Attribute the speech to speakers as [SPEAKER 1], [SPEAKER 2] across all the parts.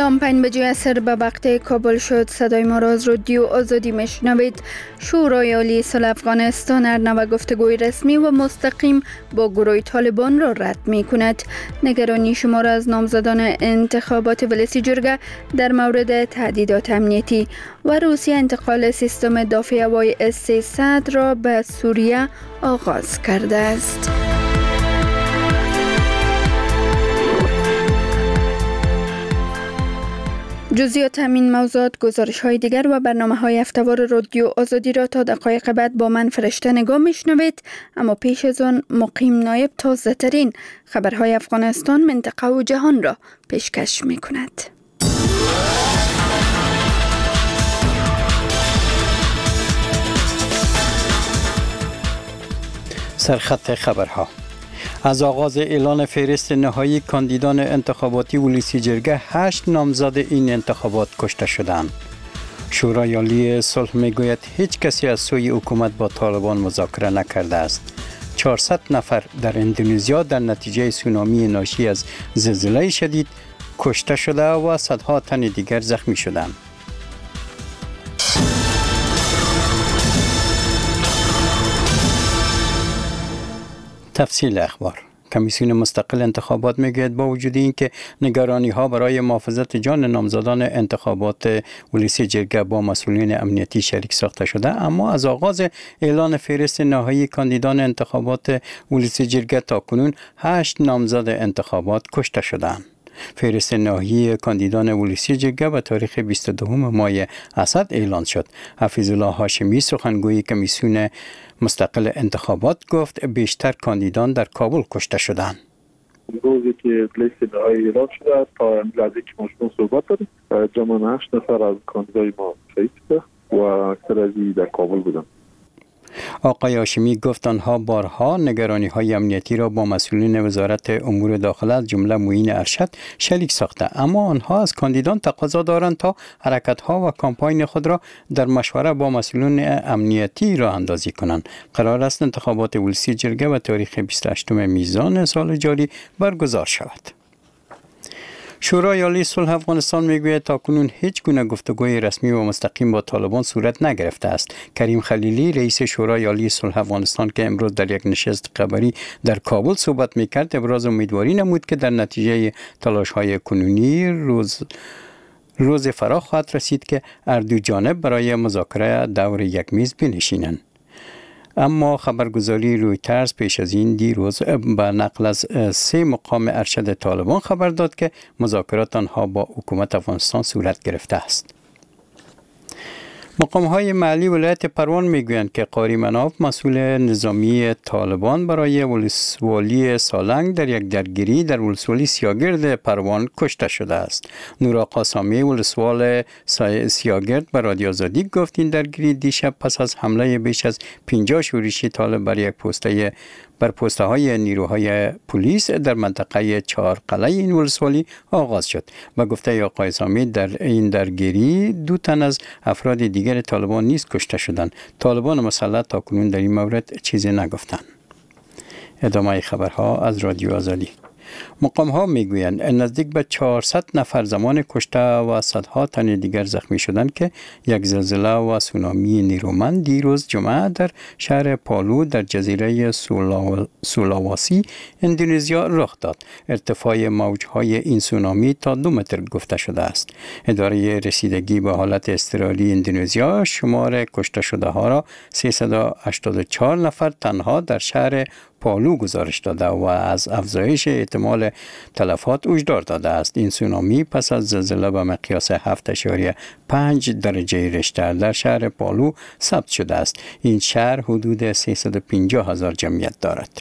[SPEAKER 1] الان 5 بجه عصر به وقت کابل شد. صدای ما را از رادیو آزادی میشنوید. شورای عالی صلح افغانستان ارنو گفتگوی رسمی و مستقیم با گروه طالبان را رد می کند. نگرانی شمار از نامزدان انتخابات ولسی جرگه در مورد تهدیدات امنیتی و روسیه انتقال سیستم دفاع هوایی S-300 را به سوریه آغاز کرده است. جزئیات همین موضوعات، گزارش های دیگر و برنامه های هفته‌وار رادیو آزادی را تا دقایق بعد با من فرشته نگاه میشنوید. اما پیش از آن مقیم نایب تازه ترین خبرهای افغانستان، منطقه و جهان را پیشکش می کند.
[SPEAKER 2] سرخط خبرها. از آغاز اعلان فهرست نهایی کاندیدان انتخاباتی ولسی جرگه 8 نامزد این انتخابات کشته شدند. شورای عالی صلح میگوید هیچ کسی از سوی حکومت با طالبان مذاکره نکرده است. 400 نفر در اندونزیا در نتیجه سونامی ناشی از زلزله شدید کشته شده و صدها تن دیگر زخمی شدند. تفصیل اخبار. کمیسیون مستقل انتخابات میگوید با وجود اینکه نگرانی ها برای محافظت جان نامزدان انتخابات ولسی جرگه با مسئولین امنیتی شریک ساخته شده، اما از آغاز اعلان فهرست نهایی کاندیدان انتخابات ولسی جرگه تا کنون 8 نامزد انتخابات کشته شدند. فهرست نهایی کاندیدان ولسی جرگه به تاریخ 22 ماه اسد اعلان شد. حفیظ الله هاشمی سخنگوی کمیسیون مستقل انتخابات گفت بیشتر کاندیدان در کابل کشته شدند.
[SPEAKER 3] روزی که لیست نهایی اعلان شده تا لحظه که ما شما صحبت داریم جمعاً 8 نفر از کاندیدای ما شهید شده و اکثر از در کابل بودن.
[SPEAKER 2] آقای هاشمی گفت آنها بارها نگرانی های امنیتی را با مسئولین وزارت امور داخله از جمله معین ارشد شریک ساخته، اما آنها از کاندیدان تقاضا دارند تا حرکت ها و کامپاین خود را در مشوره با مسئولین امنیتی راه اندازی کنند. قرار است انتخابات ولسی جرگه به تاریخ 28 میزان سال جاری برگزار شود. شورای عالی صلح افغانستان میگوید تاکنون هیچ گونه گفتگوی رسمی و مستقیم با طالبان صورت نگرفته است. کریم خلیلی رئیس شورای عالی صلح افغانستان که امروز در یک نشست خبری در کابل صحبت میکرد ابراز امیدواری نمود که در نتیجه تلاش‌های کنونی روز فرا خواهد رسید که هر دو جانب برای مذاکره دور یک میز بنشینند. اما خبرگزاری رویترز پیش از این دیروز به نقل از 3 مقام ارشد طالبان خبر داد که مذاکرات آنها با حکومت افغانستان صورت گرفته است. مقام‌های محلی ولایت پروان میگویند که قاری مناف مسئول نظامی طالبان برای ولسوالی سالنگ در یک درگیری در ولسوالی سیاگرد پروان کشته شده است. نورا قاسمی ولسوال سیاگرد به رادیو آزادی گفت این درگیری دیشب پس از حمله بیش از 50 شورشی طالب بر یک پسته های نیروهای پلیس در منطقه 4 قلعه این ولسوالی آغاز شد. با گفته آقای سامی در این درگیری 2 تن از افراد دیگر طالبان نیز کشته شدند. طالبان مسلط تاکنون در این مورد چیزی نگفتند. ادامه خبرها از رادیو آزادی. مقام ها میگویند نزدیک به 400 نفر زمان کشته و صدها تن دیگر زخمی شدند که یک زلزله و سونامی نیرومند دیروز جمعه در شهر پالو در جزیره سولاواسی اندونزیا رخ داد. ارتفاع موجهای این سونامی تا 2 متر گفته شده است. اداره رسیدگی به حالت اضطراری اندونزیا شمار کشته شده ها را 384 نفر تنها در شهر پالو گزارش داده و از افزایش احتمال تلفات هشدار داده است. این سونامی پس از زلزله به مقیاس 7.5 درجه ریشتر در شهر پالو ثبت شده است. این شهر حدود 350,000 جمعیت دارد.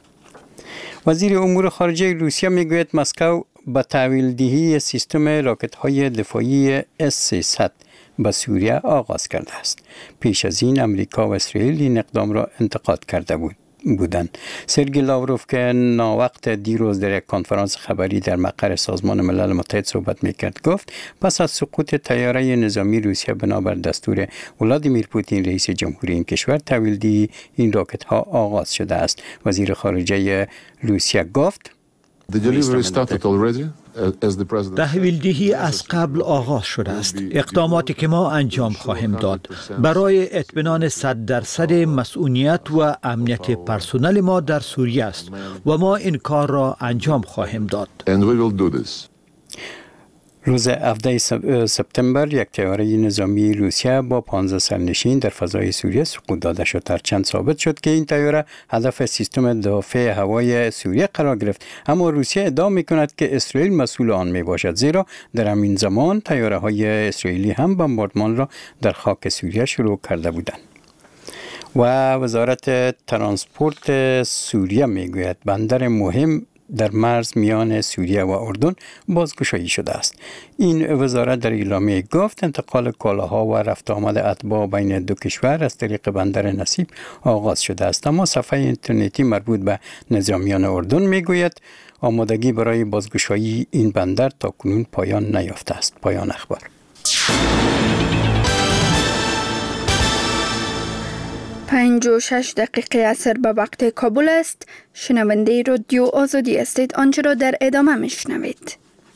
[SPEAKER 2] وزیر امور خارجه روسیه میگوید مسکو به تحویل دهی سیستم راکت های دفاعی S-300 به سوریه آغاز کرده است. پیش از این امریکا و اسرائیل این اقدام را انتقاد کرده بودند. سرگئی لاوروف که ناوقت دیروز در یک کنفرانس خبری در مقر سازمان ملل متحد صحبت میکرد گفت پس از سقوط طیاره نظامی روسیه بنابر دستور ولادیمیر پوتین رئیس جمهوری این کشور تحویل این راکت ها آغاز شده است. وزیر خارجه روسیه گفت
[SPEAKER 4] The delivery started already. تحویلدهی از قبل آغاز شده است. اقداماتی که ما انجام خواهیم داد برای اطمینان 100% مسئولیت و امنیت پرسنل ما در سوریه است و ما این کار را انجام خواهیم داد.
[SPEAKER 2] روز 17 سپتامبر یک طیاره نظامی روسیه با 15 سرنشین در فضای سوریه سقوط داده شد. هرچند ثابت شد که این طیاره هدف سیستم دفاع هوایی سوریه قرار گرفت، اما روسیه ادعا می‌کند که اسرائیل مسئول آن میباشد، زیرا در همین زمان طیاره‌های اسرائیلی هم بمباردمان را در خاک سوریه شروع کرده بودند. و وزارت ترانسپورت سوریه میگوید بندر مهم در مرز میان سوریه و اردن بازگشایی شده است. این وزارت در اعلامیه گفت انتقال کالاها و رفت آمد اتباع بین دو کشور از طریق بندر نصیب آغاز شده است، اما صفحه اینترنتی مربوط به نظامیان اردن میگوید آمادگی برای بازگشایی این بندر تا کنون پایان نیافته است. پایان اخبار.
[SPEAKER 1] 5:06 عصر به وقت کابل است. شنونده رادیو آزادی هستید. آنچه را در ادامه میشنوید.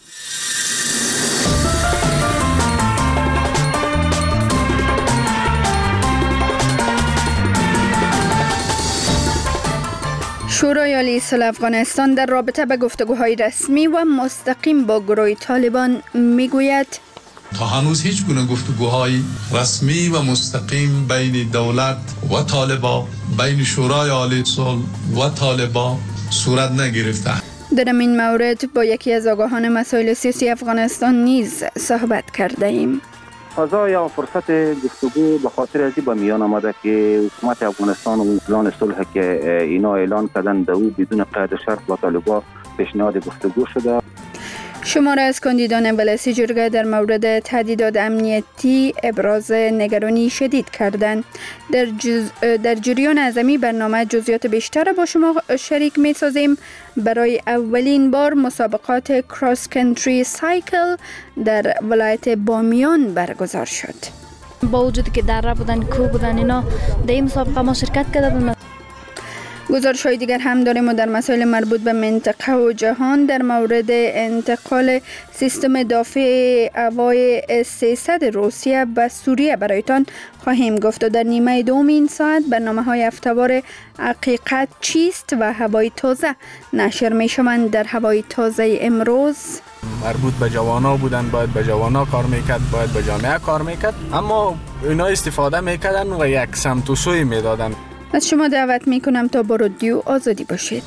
[SPEAKER 1] شورای عالی صلح افغانستان در رابطه به گفتگوهای رسمی و مستقیم با گروه طالبان میگوید
[SPEAKER 5] تا هنوز هیچ گونه گفتگوهای رسمی و مستقیم بین دولت و طالبان، بین شورای عالی صلح و طالبان صورت نگرفته.
[SPEAKER 1] در این مورد با یکی از آگاهان مسائل سیاسی افغانستان نیز صحبت کرده ایم.
[SPEAKER 6] فضا یا فرصت گفتگو به خاطر ازی با میان آمده که حکومت افغانستان و پلان صلح که اینا اعلان کردن در او بدون قید شرط با طالبان پیشنهاد گفتگو شده.
[SPEAKER 1] شماره از کاندیدان بلسی جرگه در مورد تهدیدات امنیتی ابراز نگرانی شدید کردند. در جریان اعظمی برنامه جزئیات بیشتر را با شما شریک می سازیم. برای اولین بار مسابقات کراس کنتری سایکل در ولایت بامیان برگزار شد.
[SPEAKER 7] با وجود که دره بودن، کوه بودن، اینا در این مسابقه ما شرکت کرده بودیم.
[SPEAKER 1] گزارش‌های دیگر هم داریم و در مسائل مربوط به منطقه و جهان در مورد انتقال سیستم دفاع هوایی S-300 روسیه به سوریه برایتان خواهیم گفت و در نیمه دوم این ساعت برنامه‌های هفته‌وار حقیقت چیست و هوای تازه نشر می‌شوند. در هوای تازه امروز
[SPEAKER 8] مربوط به جوانا بودن، باید به جوانا کار میکرد، باید به جامعه کار میکرد، اما اینا استفاده میکردن و یک سمت و سوی میدادن.
[SPEAKER 1] از شما دعوت میکنم تا با رادیو آزادی باشید.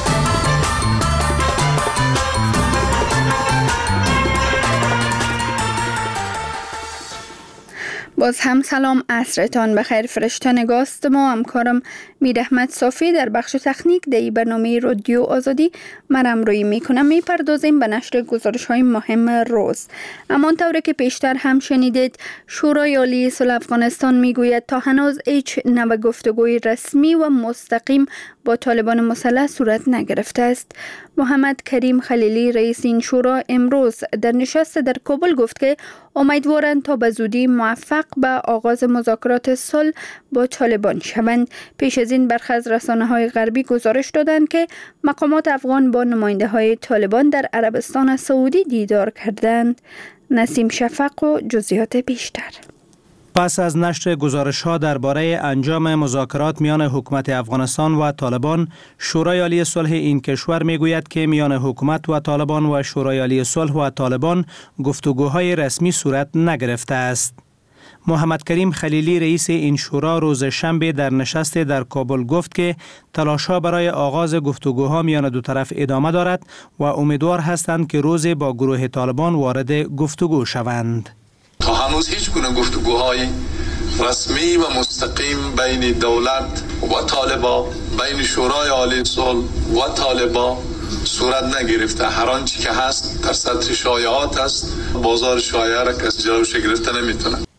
[SPEAKER 1] باز هم سلام، عصرتان بخیر. فرشته نگاست ما همکارم میر احمد صافی در بخش تکنیک در برنامه رادیو آزادی من همراهی میکنم. میپردازیم به نشر گزارش های مهم روز. اما طوری که پیشتر هم شنیدید، شورای عالی صلح افغانستان میگوید تا هنوز هیچ نوع گفتگوی رسمی و مستقیم با طالبان مسلح صورت نگرفته است. محمد کریم خلیلی رئیس این شورا امروز در نشست در کابل گفت که امیدوارند تا به زودی موفق به آغاز مذاکرات صلح با طالبان شوند. پیش از این برخی از رسانه‌های غربی گزارش دادند که مقامات افغان با نماینده‌های طالبان در عربستان سعودی دیدار کردند. نسیم شفق و جزئیات بیشتر.
[SPEAKER 4] پس از نشر گزارش‌ها درباره انجام مذاکرات میان حکومت افغانستان و طالبان، شورای عالی صلح این کشور میگوید که میان حکومت و طالبان و شورای عالی صلح و طالبان گفتگوهای رسمی صورت نگرفته است. محمد کریم خلیلی رئیس این شورا روز شنبه در نشست در کابل گفت که تلاش‌ها برای آغاز گفتگوها میان دو طرف ادامه دارد و امیدوار هستند که روزی با گروه طالبان وارد گفتگو شوند.
[SPEAKER 5] تا هنوز هیچ گونه گفتگوهای رسمی و مستقیم بین دولت و طالبان، بین شورای عالی صلح و طالبان صورت نگرفته. هر آنچه که هست در سطح شایعات است. بازار شایعه را کسی جلوش گرفته نمیتونه.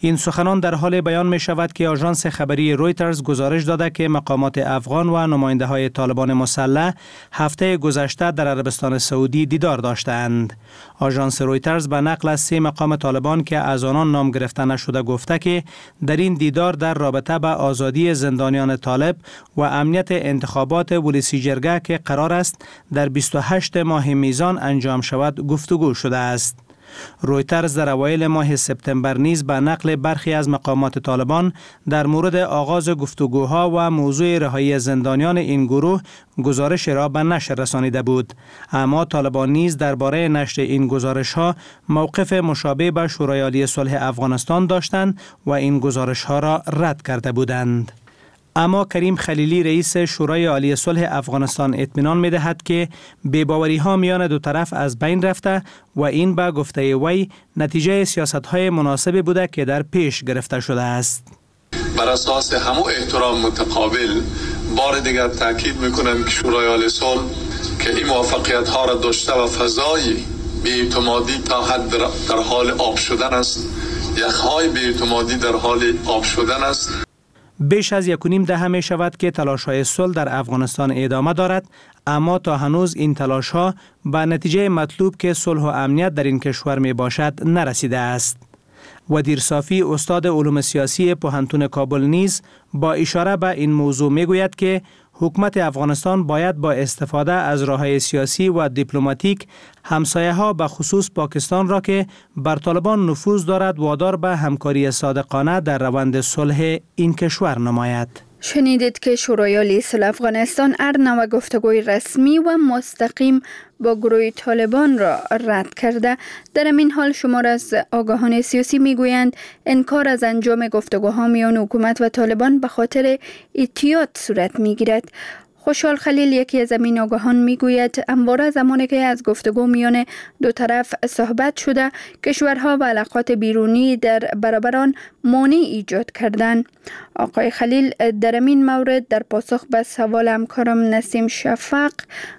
[SPEAKER 4] این سخنان در حال بیان می شود که آژانس خبری رویترز گزارش داده که مقامات افغان و نماینده های طالبان مسلح هفته گذشته در عربستان سعودی دیدار داشتند. آژانس رویترز به نقل از 3 مقام طالبان که از آنان نام گرفته نشده گفته که در این دیدار در رابطه به آزادی زندانیان طالب و امنیت انتخابات ولسی جرگه که قرار است در 28 ماه میزان انجام شود گفتگو شده است. رویترز در اوایل ماه سپتامبر نیز به نقل برخی از مقامات طالبان در مورد آغاز گفتگوها و موضوع رهایی زندانیان این گروه گزارش را به نشر رسانیده بود. اما طالبان نیز درباره نشر این گزارش‌ها موقف مشابه به شورای عالی صلح افغانستان داشتند و این گزارش‌ها را رد کرده بودند. اما کریم خلیلی رئیس شورای عالی صلح افغانستان اطمینان می‌دهد که بی‌باوری‌ها میان دو طرف از بین رفته و این به گفته وی نتیجه سیاست‌های مناسبی بوده که در پیش گرفته شده است.
[SPEAKER 5] بر اساس همو احترام متقابل بار دیگر تاکید می‌کنم که شورای عالی صلح که این موفقیت‌ها را داشته و فضای بی‌اعتمادی تا حد در حال آب شدن است، یخ‌های بی‌اعتمادی در حال آب شدن است.
[SPEAKER 4] بیش از 1.5 دهه می شود که تلاش‌های صلح در افغانستان ادامه دارد، اما تا هنوز این تلاش‌ها به نتیجه مطلوب که صلح و امنیت در این کشور می باشد نرسیده است. ودیر صافی استاد علوم سیاسی پوهنتون کابل نیز با اشاره به این موضوع می گوید که حکومت افغانستان باید با استفاده از راه‌های سیاسی و دیپلماتیک همسایه‌ها به خصوص پاکستان را که بر طالبان نفوذ دارد وادار به همکاری صادقانه در روند صلح این کشور نماید.
[SPEAKER 1] شنیدید که شورای عالی صلح افغانستان هر نوع گفتگوی رسمی و مستقیم با گروه طالبان را رد کرده. در این حال شمار از آگاهان سیاسی میگویند انکار از انجام گفتگوها میان حکومت و طالبان به خاطر احتیاط صورت میگیرد. خوشحال خلیل یکی از این آگاهان میگوید همواره زمانی که از گفتگو میان دو طرف صحبت شده کشورها و علاقات بیرونی در برابر آن مانع ایجاد کردند. آقای خلیل در این مورد در پاسخ به سوال همکارم نسیم شفق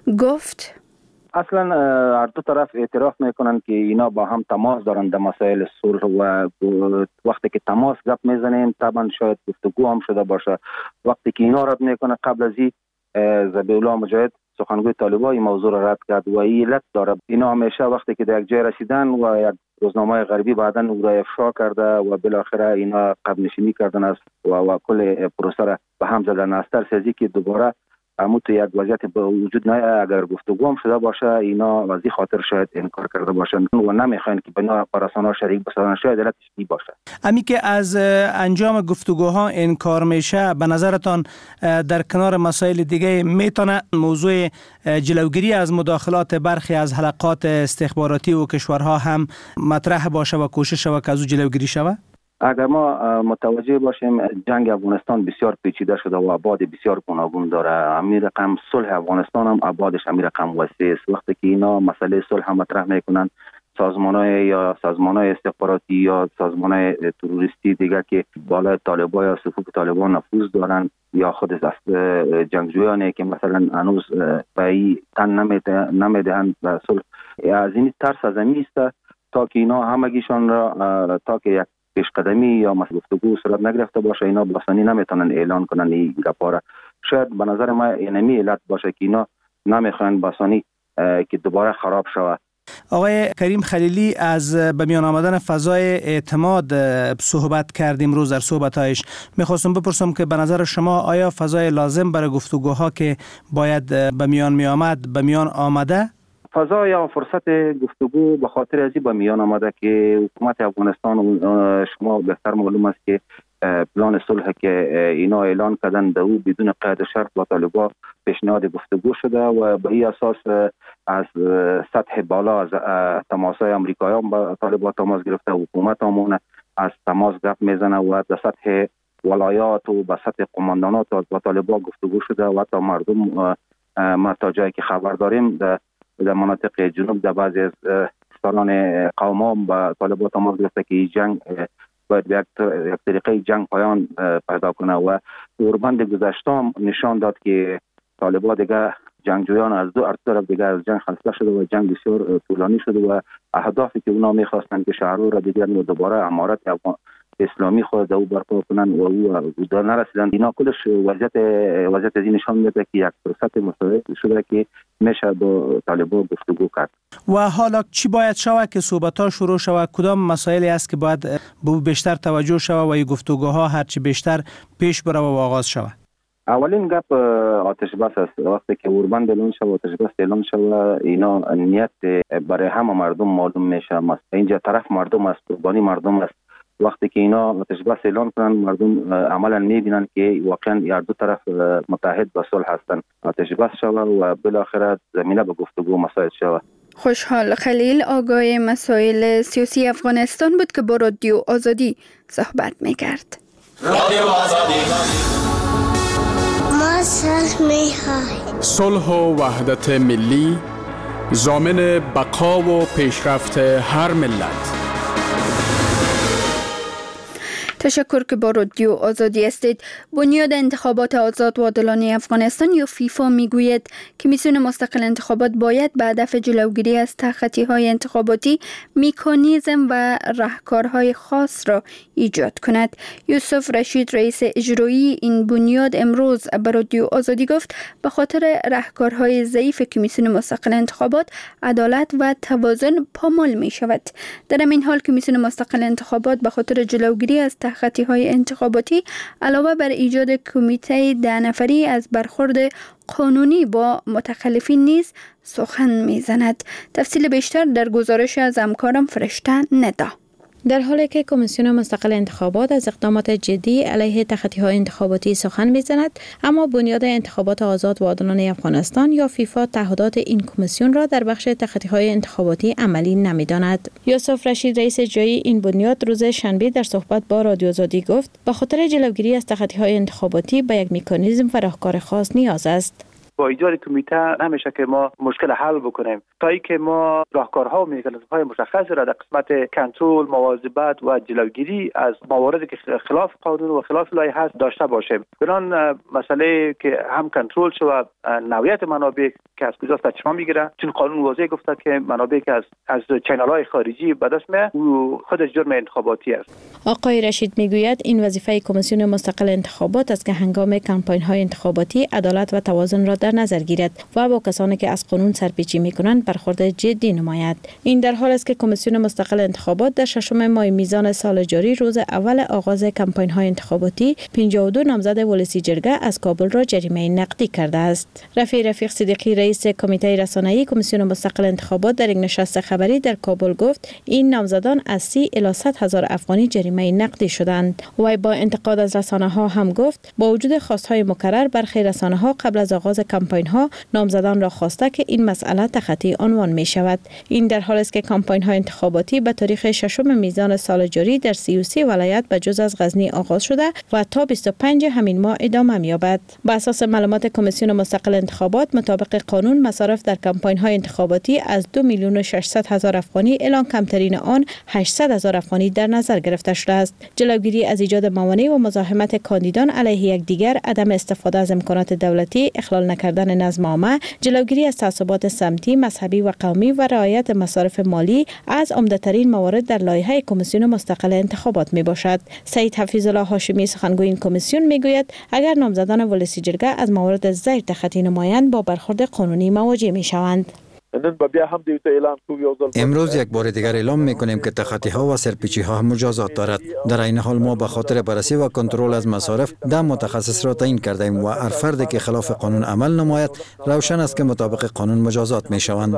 [SPEAKER 1] گفت
[SPEAKER 6] اصلا هر دو طرف اعتراف میکنن که اینا با هم تماس دارن در مسائل صلح و وقتی که تماس گپ میزنیم طبعا شاید گفتگو هم شده باشه. وقتی که اینا رد میکنه قبل از این ذبیحالله مجاهد سخنگوی طالبان این موضوع را رد کرد و این علت داره. اینا همیشه وقتی که در یک جای رسیدن و یک روزنامه غربی بعداً او را افشا کرده و بالاخره اینا قبل نشینی کردن است و کل پروسه را به هم زدن است. ترس از اینکه دوباره اما تو یک وضعیت وجود نه اگر گفتگو هم شده باشه اینا وضعی خاطر شاید انکار کرده باشن و نمیخواین که بنا رسانه‌ها شریک باشن. شاید علتش این باشه.
[SPEAKER 4] امی که از انجام گفتگوها انکار میشه به نظرتان در کنار مسائل دیگه میتونه موضوع جلوگیری از مداخلات برخی از حلقات استخباراتی و کشورها هم مطرح باشه و کوشش و که از جلوگیری شود؟
[SPEAKER 6] اگر ما متوجه باشیم جنگ افغانستان بسیار پیچیده شده و ابعاد بسیار گوناگون داره. امیر رقم صلح افغانستان هم ابعادش امیر رقم وسیع است. وقتی که اینا مسئله صلح هم مطرح میکنن سازمان‌های استخباراتی یا سازمان‌های تروریستی دیگه که بالای طالبان یا صفوف طالبان نفوذ دارن یا خود جنگجویانی که مثلا هنوز به تن نمیدهند به صلح، از این ترس از این است تا که اینا همگیشان را تا که یک پیشقدمی یا گفتگو صورت نگرفته باشه اینا باسانی نمیتونن اعلان کنن این گپا. شاید به نظر ما اینمی علت باشه که اینا نمیخوان باسانی که دوباره خراب شود.
[SPEAKER 4] آقای کریم خلیلی از به میان آمدن فضای اعتماد صحبت کردیم روز در صحبتایش. میخواستم بپرسم که به نظر شما آیا فضای لازم برای گفتگوها که باید به میان آمده؟
[SPEAKER 6] فضا یا فرصت گفتگو به خاطر ازی به میان آمده که حکومت افغانستان شما بهتر معلوم است که پلان صلح که اینا اعلان کردن در او بدون قید شرط با طالبان پیشنهاد گفتگو شده و به این اساس از سطح بالا از تماسای امریکایان با طالبان تماس گرفته حکومت همون از تماس گپ میزنه و در سطح ولایات و به سطح قماندانات با طالبان گفتگو شده و تا مردم ما تا جایی که خبر داریم در مناطق جنوب در بعضی از سالان قوم با طالبان تماس گرفته که جنگ باید یک طریقه جنگ پایان پیدا کنه و اوربند گذشته نشان داد که طالبان دیگه جنگجویان از دو طرف دیگه از جنگ خسته شده و جنگ بسیار طولانی شده و اهدافی که اونا میخواستن که شهرها را دیگر دوباره امارت اسلامی خود او برپا کنن و او در نرسیدن. اینا کلش وضعیت از این نشان میده که یک فرصت مساعد شده که میشه با طالبان گفتگو کرد.
[SPEAKER 4] و حالا چی باید شود که صحبت‌ها شروع شود؟ کدام مسائلی است که باید بیشتر توجه شود و این گفتگوها هرچی بیشتر پیش بره و آغاز شود؟
[SPEAKER 6] اولین گپ آتش بس است. وقتی که اوربند اعلان شود، آتش بس اعلان شود، اینا نیت برای همه مردم معلوم میشه. اینجا طرف مردم است، قربانی مردم است. وقتی که اینا آتش بس اعلان کنن، مردم عملا میبینن که واقعا هر دو طرف متحد به صلح هستند. آتش بس شود و بالاخره زمینه به گفتگو مساعد شود.
[SPEAKER 1] خوشحال خلیل آگاه مسائل سیاسی افغانستان بود که با رادیو آزادی صحبت میکرد.
[SPEAKER 9] رادیو آزادی صلح و وحدت ملی ضامن بقا و پیشرفت هر ملت.
[SPEAKER 1] تشکر که با رادیو آزادی هستید. بنیاد انتخابات آزاد و عادلانه افغانستان یا فیفا میگوید کمیسیون مستقل انتخابات باید به هدف جلوگیری از تخطی‌های انتخاباتی مکانیزم و راهکارهای خاص را ایجاد کند. یوسف رشید رئیس اجرایی این بنیاد امروز به رادیو آزادی گفت به خاطر راهکارهای ضعیف کمیسیون مستقل انتخابات عدالت و توازن پامال می شود. در این حال کمیسیون مستقل انتخابات به خاطر جلوگیری از تخطی‌های انتخاباتی علاوه بر ایجاد کمیته 10 نفری از برخورد قانونی با متخلفین نیز سخن می‌زند. تفصیل بیشتر در گزارش از همکارم فرشته ندا.
[SPEAKER 10] در حالی که کمیسیون مستقل انتخابات از اقدامات جدی علیه تخطی‌های انتخاباتی سخن می‌زند، اما بنیاد انتخابات آزاد و عادلانه افغانستان یا فیفا تعهدات این کمیسیون را در بخش تخطی‌های انتخاباتی عملی نمی‌داند. یوسف رشید رئیس اجرایی این بنیاد روز شنبه در صحبت با رادیو آزادی گفت به خاطر جلوگیری از تخطی‌های انتخاباتی به یک مکانیزم و راهکار خاص نیاز است.
[SPEAKER 11] با ایجاد کمیته نمیشه که ما مشکل حل بکنیم تا اینکه ما راهکارها و مکانیزم‌های مشخصی را در قسمت کنترل، مواظبت و جلوگیری از مواردی که خلاف قانون و خلاف لایحه است داشته باشیم. بنان مسئله که هم کنترل شود، نوعیت منابع که از کجاست چشم میگیره، چون قانون واضح گفته که منابع که از چنل‌های خارجی به دست میاد خودش جرم انتخاباتی است.
[SPEAKER 10] آقای رشید میگوید این وظیفه کمیسیون مستقل انتخابات است که هنگام کمپاین‌های انتخاباتی عدالت و توازن را در نظر گیرد و با کسانی که از قانون سرپیچی میکنند برخورد جدی نماید. این در حال است که کمیسیون مستقل انتخابات در 6 ماه میزان سال جاری روز اول آغاز کمپاین‌های انتخاباتی 52 نامزد ولسی جرگه از کابل را جریمه نقدی کرده است. رفیق صدیقی رئیس کمیته رسانه‌ای کمیسیون مستقل انتخابات در یک نشست خبری در کابل گفت این نامزدان از 30 الی 100 هزار افغانی جریمه نقدی شدند. و با انتقاد از رسانه‌ها هم گفت با وجود خواست‌های مکرر برخی رسانه‌ها قبل از آغاز کمپاین‌ها نامزدان را خواسته که این مسئله تخطی عنوان می شود. این در حالی است که کمپاین‌های انتخاباتی به تاریخ 6 میزان سال جاری در 33 ولایت به جز از غزنی آغاز شده و تا 25 همین ماه ادامه می‌یابد. بر اساس معلومات کمیسیون مستقل انتخابات مطابق قانون مصارف در کمپاین‌های انتخاباتی از 2,600,000 افغانی اعلان کمترین آن 800,000 افغانی در نظر گرفته شده است. جلوگیری از ایجاد موانع و مزاحمت کاندیدان علیه یکدیگر، عدم استفاده از امکانات دولتی، اخلال نکردن نظم عامه، جلوگیری از تعصبات سمتی، مذهبی و قومی و رعایت مصارف مالی از عمده‌ترین موارد در لایحه کمیسیون مستقل انتخابات می باشد. سید حفیظ الله هاشمی سخنگوی این کمیسیون می گوید اگر نامزدان ولسی جرگه از موارد زیر تخطی نمایند با برخورد قانونی مواجه می شوند.
[SPEAKER 12] امروز یک بار دیگر اعلام میکنیم که تخطی ها و سرپیچی ها مجازات دارد. در این حال ما به خاطر بررسی و کنترل از مصارف 10 متخصص را تعیین کردیم و هر فردی که خلاف قانون عمل نماید روشن است که مطابق قانون مجازات می شوند.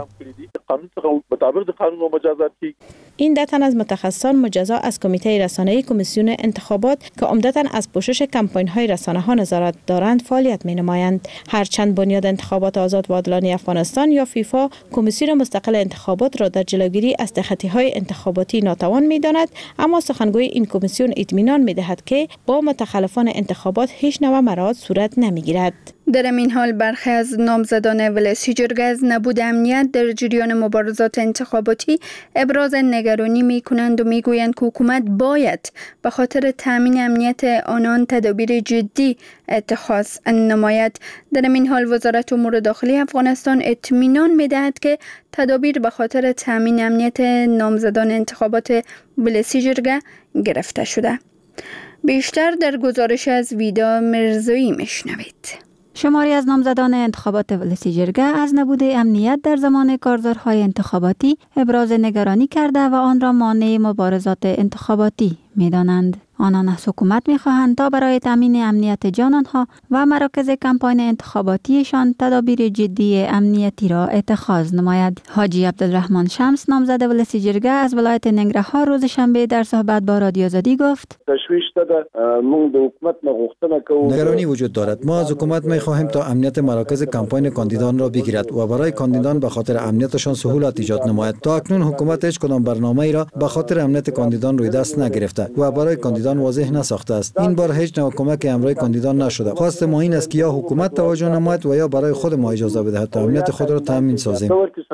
[SPEAKER 10] این 10 تن از متخصصان مجزا از کمیته رسانه‌ای کمیسیون انتخابات که عمدتاً از پوشش کمپاین‌های رسانه‌ها نظارت دارند فعالیت می‌نمایند. هرچند بنیاد انتخابات آزاد و عادلانه افغانستان یا فیفا کمیسیون مستقل انتخابات را در جلوگیری از تخطی‌های انتخاباتی ناتوان می‌داند، اما سخنگوی این کمیسیون اطمینان می‌دهد که با متخلفان انتخابات هیچ نوع مراعات صورت نمی‌گیرد.
[SPEAKER 1] در این حال برخی از نامزدان ولسی جرگه از نبود امنیت در جریان مبارزات انتخاباتی ابراز نگرانی می کنند و می گویند که حکومت باید به خاطر تامین امنیت آنان تدابیر جدی اتخاذ نماید. در این حال وزارت امور داخلی افغانستان اطمینان می دهد که تدابیر به خاطر تامین امنیت نامزدان انتخابات ولسی جرگه گرفته شده. بیشتر در گزارش از ویدا مرزایی میشنوید.
[SPEAKER 13] شماری از نامزدان انتخابات ولسی جرگه از نبود امنیت در زمان کارزارهای انتخاباتی ابراز نگرانی کرده و آن را مانع مبارزات انتخاباتی می‌دانند. آنان از حکومت می‌خواهند تا برای تامین امنیت جانانها و مراکز کمپاین انتخاباتیشان تدابیر جدی امنیتی را اتخاذ نماید. حاجی عبدالرحمن شمس نامزد ولسی جرگه از ولایت ننگرهار روز شنبه در صحبت با رادیو آزادی گفت:
[SPEAKER 14] تشویش داده مون د حکومت نغوښتنه کوو.
[SPEAKER 12] نگرانی وجود دارد. ما از حکومت می‌خواهیم تا امنیت مراکز کمپاین کاندیدان را بگیرد و برای کاندیدان به خاطر امنیتشان سهولت ایجاد نماید. تا اکنون حکومت هیچ کدام برنامه‌ای را به خاطر امنیت کاندیدان روی دست نگرفته و برای کاندیدان واضح نساخته است. این بار هیچ نوع کمک امروی کاندیدان نشده. خواست ما این است که یا حکومت توجه نماید و یا برای خود ما اجازه بده تا امنیت خود را تامین سازیم.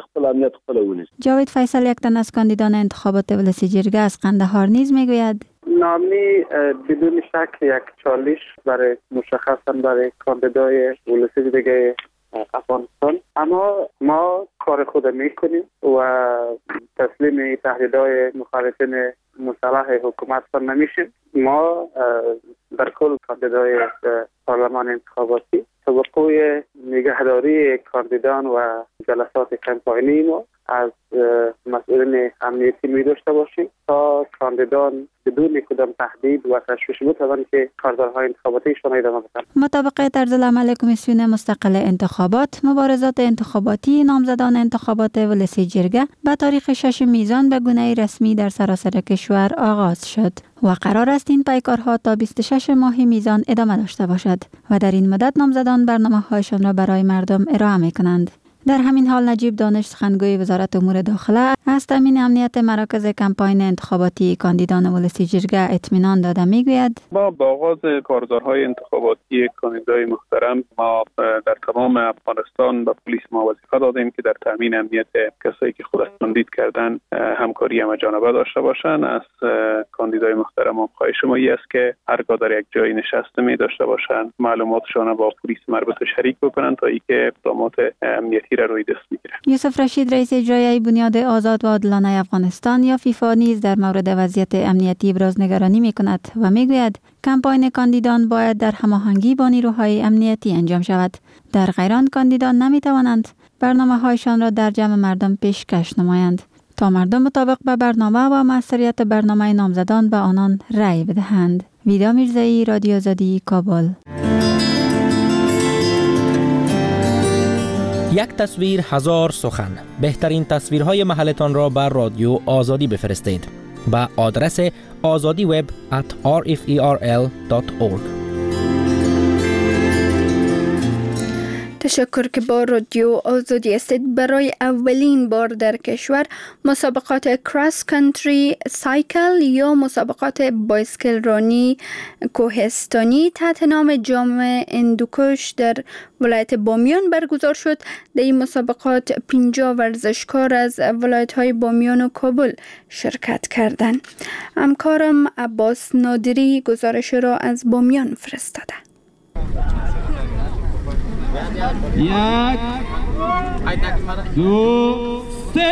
[SPEAKER 13] جاوید فیصل یک تن از کاندیدان انتخابات ولسی جرگه از قندهار نیز میگوید:
[SPEAKER 15] نامی بدون شک یک چالش برای مشخصا برای کاندیدای ولسی دیگه افغانستان، اما ما کار خود میکنیم و تسلیم تهدیدهای مخالفین مسلح حکومت نمیشیم. ما در کل کاندیدای پارلمان انتخاباتی توقع نگهداری کاندیدان و جلسات کمپاینی ما از مسئولین امنیتی می داشته باشیم تا کاندیدان بدون کدام تهدید و تشویش بتوانند که کارزارهای انتخاباتیشان ادامه بدهند.
[SPEAKER 13] مطابق طرز العمل کمیسیون مستقل انتخابات، مبارزات انتخاباتی نامزدان انتخابات ولسی جرگه به تاریخ 6 میزان به گونه رسمی در سراسر کشور آغاز شد و قرار است این پیکارها تا 26 ماه میزان ادامه داشته باشد و در این مدت نامزدان برنامه‌هایشان را برای مردم ارائه می‌کنند. در همین حال نجیب دانش سخنگوی وزارت امور داخله از تامین امنیت مراکز کمپاین انتخاباتی کاندیدان ولسی جرگه اطمینان داده میگوید:
[SPEAKER 16] ما با آغاز کارزارهای انتخاباتی کاندیدای محترم ما در تمام افغانستان با پلیس ما وظیفه دادیم که در تامین امنیت کسایی که خود تمدید کردن همکاری همه‌جانبه داشته باشند. از کاندیدای محترم هم خواهش ما است که هرگاه در یک جای نشسته می داشته باشند معلوماتشان با پلیس مربوطه شریک بکنند تا اینکه اقدامات امنیتی را روی دست بگیرند.
[SPEAKER 13] یوسف رشید رئیس اجرایی بنیاد آزاد و عادلانه افغانستان یا فیفا نیز در مورد وضعیت امنیتی ابراز نگرانی می‌کند و میگوید کمپاین کاندیدان باید در هماهنگی با نیروهای امنیتی انجام شود. در غیر آن کاندیدان نمی‌توانند برنامه‌هایشان را در جمع مردم پیشکش نمایند تا مردم مطابق به برنامه و مسئولیت برنامه نامزدان به آنان رأی بدهند. ویدا میرزایی، رادیو آزادی، کابل.
[SPEAKER 17] یک تصویر هزار سخن. بهترین تصویرهای محلتان را بر رادیو آزادی بفرستید به آدرس azadiweb@rferl.org.
[SPEAKER 1] تشکر که با رادیو آزادی هستید. برای اولین بار در کشور مسابقات کراس کانتری سایکل یا مسابقات بایسکل رانی کوهستانی تحت نام جام هندوکش در ولایت بامیان برگزار شد. در این مسابقات 50 ورزشکار از ولایت‌های بامیان و کابل شرکت کردند. همکارم عباس نادری گزارش را از بامیان فرستاده.
[SPEAKER 18] 1 2 3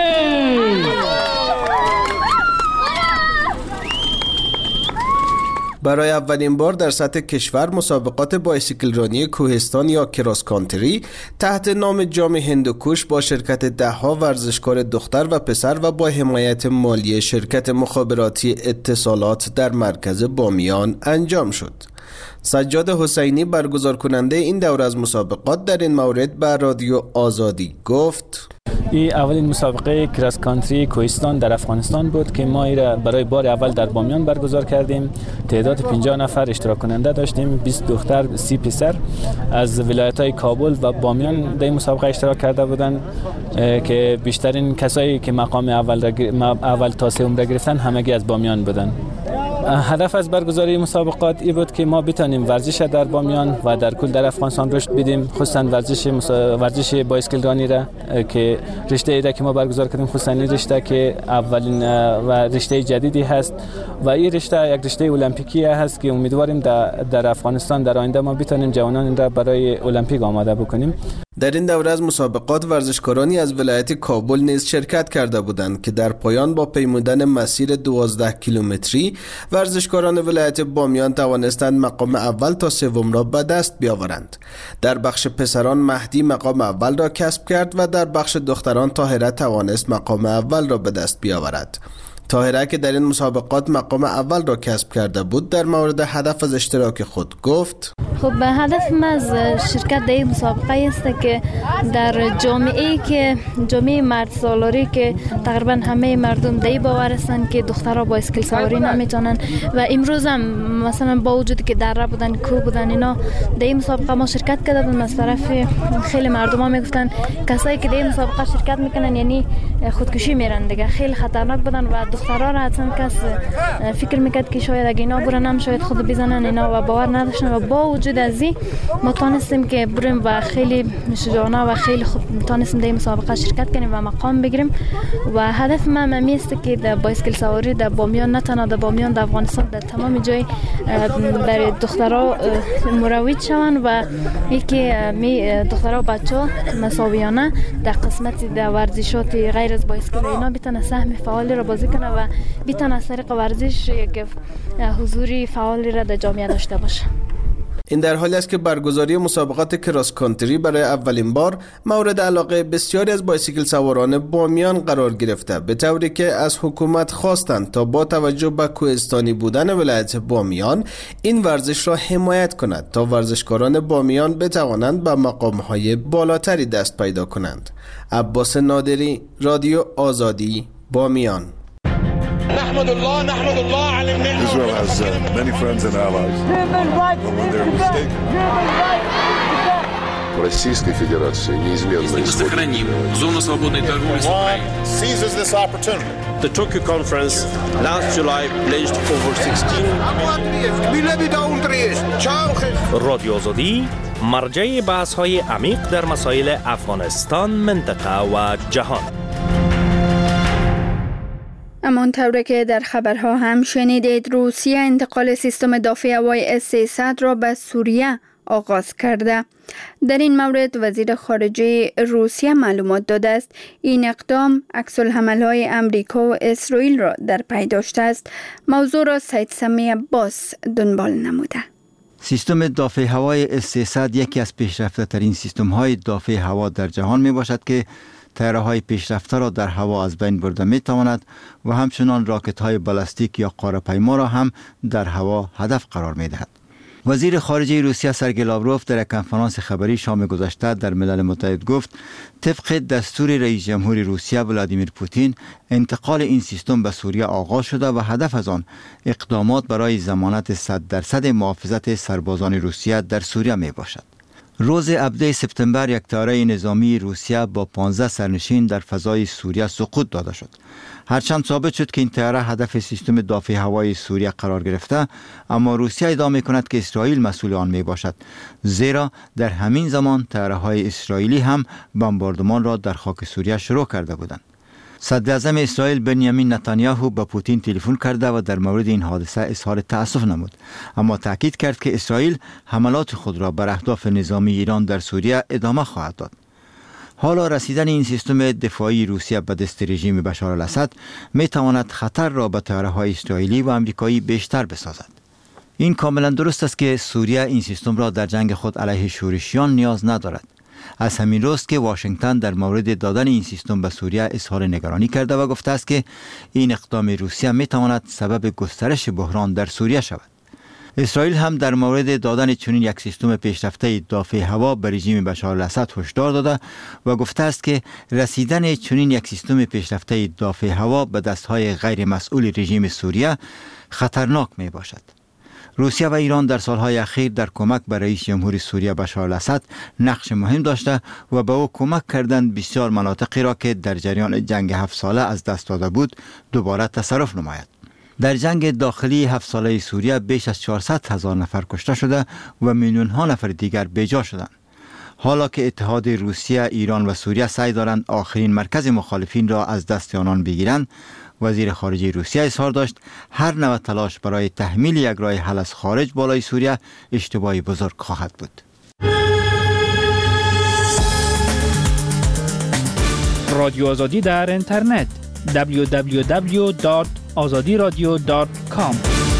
[SPEAKER 19] برای اولین بار در سطح کشور مسابقات بایسیکل رانی کوهستان یا کراس کانتری تحت نام جام هندوکش با شرکت 10 ورزشکار دختر و پسر و با حمایت مالی شرکت مخابراتی اتصالات در مرکز بامیان انجام شد. سجاد حسینی برگزار کننده این دوره از مسابقات در این مورد به رادیو آزادی گفت:
[SPEAKER 20] این اولین مسابقه کراس کانتری کوهستان در افغانستان بود که ما را برای بار اول در بامیان برگزار کردیم. تعداد 50 نفر اشتراک کننده داشتیم، 20 دختر 30 پسر از ولایت‌های کابل و بامیان در این مسابقه اشتراک کرده بودند که بیشترین کسایی که مقام اول تا سوم را گرفتن همگی از بامیان بودند. هدف از برگزاری مسابقات این بود که ما بتانیم ورزش در بامیان و در کل در افغانستان رشد بدیم، خصوصا ورزش بایسکل رانی را که رشته ای که ما برگزار کردیم، خصوصا این رشته که اولین و رشته جدیدی هست و این رشته یک رشته المپیکی هست که امیدواریم در افغانستان در آینده ما بتانیم جوانان را برای المپیک آماده بکنیم.
[SPEAKER 19] در این دوره از مسابقات ورزشکارانی از ولایت کابل نیز شرکت کرده بودند که در پایان با پیمودن مسیر 12 کیلومتری ورزشکاران ولایت بامیان توانستند مقام اول تا سوم را به دست بیاورند. در بخش پسران مهدی مقام اول را کسب کرد و در بخش دختران طاهره توانست مقام اول را به دست بیاورد. طاهره که در این مسابقات مقام اول را کسب کرده بود در مورد هدف از اشتراک خود گفت:
[SPEAKER 7] خب هدف ما از شرکت در این مسابقه است که در جامعه مرد سالاری که تقریبا همه مردم در باور هستند که دخترها بایسکل سواری نمیتونن و امروز هم مثلا با وجودی که دره بودن کوه بودن اینا در این مسابقه ما شرکت کرده بودیم، از طرف خیلی مردم ها میگفتن کسایی که در این مسابقه شرکت میکنن یعنی خودکشی میرن دیگه، خیلی خطرناک بودن و دخترها را اصلا کس فکر میکرد که شاید اگه اینا برن هم شاید خود بزنن اینا و باور نداشتن و با وجود از این ما تانستیم که بریم و خیلی شجاعانه و خیلی خوب تانستیم در مسابقه شرکت کنیم و مقام بگیریم و هدف من همیست که در بایسکل سواری در بامیان، نه تنها در بامیان، در افغانستان در تمام جای برای دخترها مروج شوند و یکی دخترها و بچه‌ها مساویانه در قسمت در ورزشات غیر از بایسکل اینا بتونه سهم فعالی را بازی کنه و بتونه از طریق ورزش یک حضوری فعالی را در جامعه داشته باشه.
[SPEAKER 19] این در حالی است که برگزاری مسابقات کراس کانتری برای اولین بار مورد علاقه بسیاری از بایسیکل سواران بامیان قرار گرفته، به طوری که از حکومت خواستند تا با توجه به کوهستانی بودن ولایت بامیان این ورزش را حمایت کند تا ورزشکاران بامیان بتوانند به مقام‌های بالاتری دست پیدا کنند. عباس نادری، رادیو آزادی، بامیان.
[SPEAKER 21] نحمد الله على النعمة. Israel has many friends and allies. But when they're mistaken.
[SPEAKER 22] Российской Федерации неизменно
[SPEAKER 23] сохраним зону свободной торговли с Украиной.
[SPEAKER 21] Seizes this opportunity.
[SPEAKER 24] The Tokyo conference last July pledged over 16
[SPEAKER 17] رادیو آزادی مرجع بحث‌های عمیق در مسائل افغانستان، منطقه و جهان.
[SPEAKER 1] امان طوری که در خبرها هم شنیدید، روسیه انتقال سیستم دفاع هوایی S-300 را به سوریه آغاز کرده. در این مورد وزیر خارجه روسیه معلومات داده است این اقدام عکس‌العمل‌های امریکا و اسرائیل را در پی داشته است. موضوع را سید سمی عباس دنبال نموده.
[SPEAKER 12] سیستم دفاع هوایی S-300 یکی از پیشرفته ترین سیستم های دفاع هوا در جهان می باشد که طیاره‌های پیشرفته را در هوا از بین برده می تواند و همچنان راکت‌های بالستیک یا قاره‌پیما را هم در هوا هدف قرار می دهد. وزیر خارجه روسیه سرگئی لاوروف در یک کنفرانس خبری شام گذشته در ملل متحد گفت طبق دستور رئیس جمهور روسیه ولادیمیر پوتین انتقال این سیستم به سوریه آغاز شده و هدف از آن اقدامات برای ضمانت 100% محافظت سربازان روسیه در سوریه می باشد. روز 17 سپتامبر یک طیاره نظامی روسیه با 15 سرنشین در فضای سوریه سقوط داده شد. هرچند ثابت شد که این طیاره هدف سیستم دفاع هوایی سوریه قرار گرفته، اما روسیه ادعا می‌کند که اسرائیل مسئول آن میباشد، زیرا در همین زمان طیاره‌های اسرائیلی هم بمباردمان را در خاک سوریه شروع کرده بودند. صدر اعظم اسرائیل بنیامین نتانیاهو به پوتین تلفن کرده و در مورد این حادثه اظهار تأسف نمود، اما تاکید کرد که اسرائیل حملات خود را بر اهداف نظامی ایران در سوریه ادامه خواهد داد. حالا رسیدن این سیستم دفاعی روسیه به دست رژیم بشار الاسد می تواند خطر را به طیاره‌های اسرائیلی و آمریکایی بیشتر بسازد. این کاملا درست است که سوریه این سیستم را در جنگ خود علیه شورشیان نیاز ندارد. از همین روست که واشنگتن در مورد دادن این سیستم به سوریه اظهار نگرانی کرده و گفته است که این اقدام روسیه می تواند سبب گسترش بحران در سوریه شود. اسرائیل هم در مورد دادن چنین یک سیستم پیشرفته دفاع هوا به رژیم بشار الاسد هشدار داده و گفته است که رسیدن چنین یک سیستم پیشرفته دفاع هوا به دستهای غیر مسئول رژیم سوریه خطرناک می باشد. روسیه و ایران در سالهای اخیر در کمک به رئیس جمهور سوریه بشار الاسد نقش مهم داشته و به او کمک کردند بسیار مناطقی را که در جریان جنگ 7 ساله از دست داده بود دوباره تصرف نماید.
[SPEAKER 2] در جنگ داخلی 7 ساله سوریه بیش از 400,000 نفر کشته شده و میلیون ها نفر دیگر بیجا شدند. حالا که اتحاد روسیه، ایران و سوریه سعی دارند آخرین مرکز مخالفین را از دست آنان بگیرند، وزیر خارجه روسیه اظهار داشت هر نوع تلاش برای تحمیل یک راه حل از خارج بالای سوریه اشتباهی بزرگ خواهد بود.
[SPEAKER 17] رادیو آزادی در اینترنت www.azadiradio.com.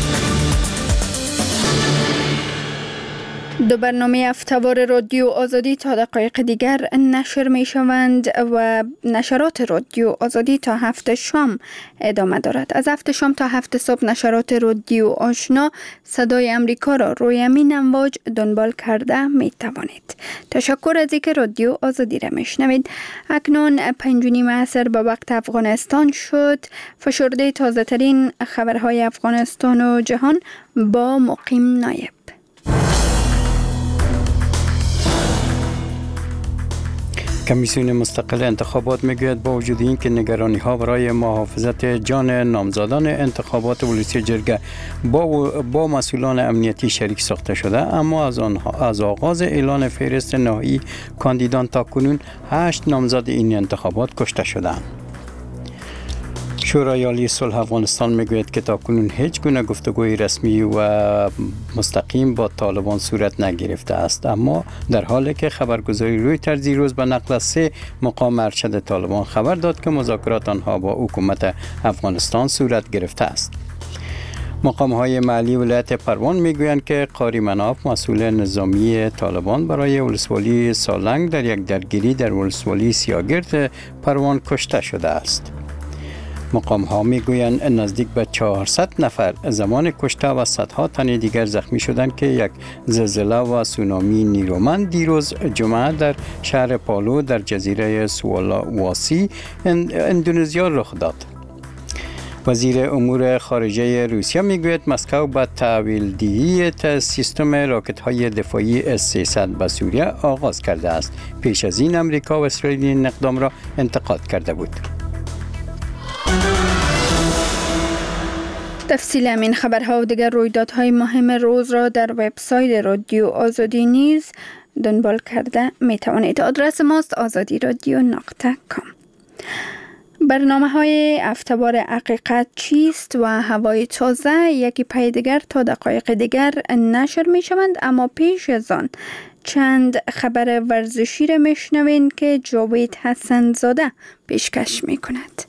[SPEAKER 1] دو برنامه هفته‌وار رادیو آزادی تا دقایق دیگر نشر می شوند و نشرات رادیو آزادی تا 7 شام ادامه دارد. از 7 شام تا 7 صبح نشرات رادیو آشنا صدای امریکا را روی همین امواج دنبال کرده می توانید. تشکر از اینکه رادیو آزادی را می شنوید. اکنون 5:30 عصر به وقت افغانستان شد. فشرده تازه ترین خبرهای افغانستان و جهان با مقیم نایب.
[SPEAKER 3] کمیسیون مستقل انتخابات میگوید با وجود این که نگرانی ها برای محافظت جان نامزدان انتخابات ولسی جرگه با مسئولان امنیتی شریک ساخته شده، اما از آغاز اعلان فهرست نهایی کاندیدان تا کنون 8 نامزد این انتخابات کشته شدند. شورای عالی صلح افغانستان میگوید که تاکنون هیچ گونه گفتگوی رسمی و مستقیم با طالبان صورت نگرفته است، اما در حالی که خبرگزاری رویترز روز به نقل از 3 مقام ارشد طالبان خبر داد که مذاکرات آنها با حکومت افغانستان صورت گرفته است. مقام‌های محلی ولایت پروان میگویند که قاری مناف مسئول نظامی طالبان برای ولسوالی سالنگ در یک درگیری در ولسوالی سیاگرد پروان کشته شده است. مقام ها میگویند نزدیک به 400 نفر زمان کشته و صدها تن دیگر زخمی شدند که یک زلزله و سونامی نیرومند دیروز جمعه در شهر پالو در جزیره سولاواسی اندونزیا رخ داد. وزیر امور خارجه روسیه میگوید مسکو با تحویل دهی سیستم راکت های دفاعی S-300 به سوریه آغاز کرده است. پیش از این امریکا و اسرائیل این اقدام را انتقاد کرده بود.
[SPEAKER 1] تفصیل همین خبرها و دیگر رویدادهای مهم روز را در وبسایت رادیو آزادی نیز دنبال کرده می توانید. آدرس ماست azadiradio.com. برنامه‌های هفته‌وار حقیقت چیست و هوای تازه یکی پی دیگر تا دقایق دیگر نشر می شوند، اما پیش از آن چند خبر ورزشی را می شنوید که جاوید حسن زاده پیشکش می کند.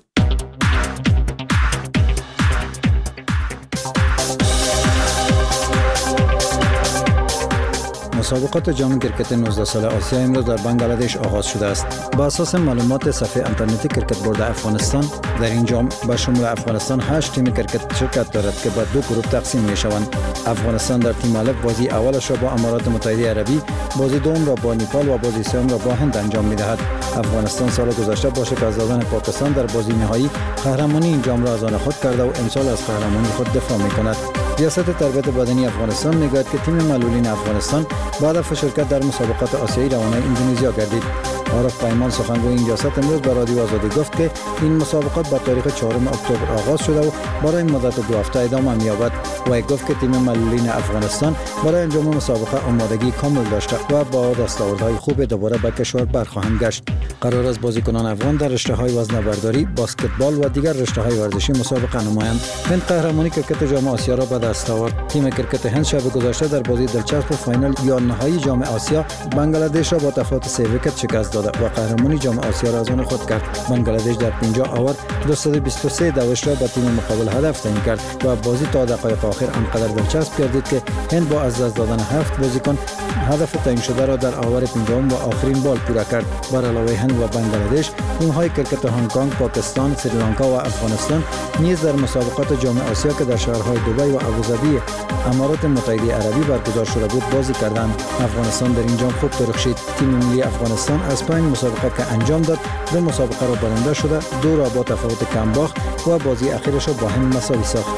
[SPEAKER 12] مسابقات جام کرکت 19 ساله آسیا امروز در بنگلادش آغاز شده است. با اساس معلومات صفحه اینترنتی کرکت بورد افغانستان، در این جام به شمول افغانستان 8 تیم کرکت شرکت دارد که به 2 گروه تقسیم می شوند. افغانستان در تیم الف بازی اولش را با امارات متحده عربی، بازی دوم را با نیپال و بازی سوم را با هند انجام می دهد. افغانستان سال گذشته با شکست دادن پاکستان در بازی نهایی قهرمانی این جام را از آن خود کرده و امسال از قهرمانی خود دفاع می کند. ریاست تربیت بدنی افغانستان میگوید که تیم معلولین افغانستان بعد از شرکت در مسابقات آسیایی روانه اندونزیا گردید. عارف پیمان سخنگوی این ریاست امروز به رادیو آزادی گفت که این مسابقات با تاریخ 4 اکتبر آغاز شده و برای مدت 2 هفته ادامه می‌یابد. و گفت که تیم معلولین افغانستان برای انجام مسابقه آمادگی کامل داشته و با دستاوردهای خوب دوباره به کشور برخواهند گشت. قرار است بازیکنان افغان در رشته‌های وزنه‌برداری، بسکتبال و دیگر رشته‌های ورزشی مسابقه نمایند. هند قهرمانی کرکت جام آسیا را به دست آورد. تیم کرکت هند شب گذشته در بازی دلچسب فینال یا نهایی جام آسیا بنگلادش را با تفاوت 3 ویکت شکست داد و قهرمانی جام آسیا را از آن خود کرد. بنگلادش در 50 اوور 223 دوش را به تیم مقابل هدف تعیین کرد و بازی تا دقایق آخر آنقدر دلچسب گردید که هند با از دست دادن 7 بازیکن هدف تعیین شده را در اوور 50 و آخرین بال پورا کرد. بر علاوه هند و بنگلادش، تیم‌های کرکت هنگ کنگ، پاکستان، سریلانکا و افغانستان نیز در مسابقات جام آسیا که در شهرهای دبی و ابوظبی امارات متحده عربی برگزار شده بود بازی کردند. افغانستان در این جام خوب درخشید. تیم ملی افغانستان از 5 مسابقه که انجام داد 2 مسابقه را برنده شده، 2 را با تفاوت کم باخت و بازی اخیرش را با هند مساوی ساخت.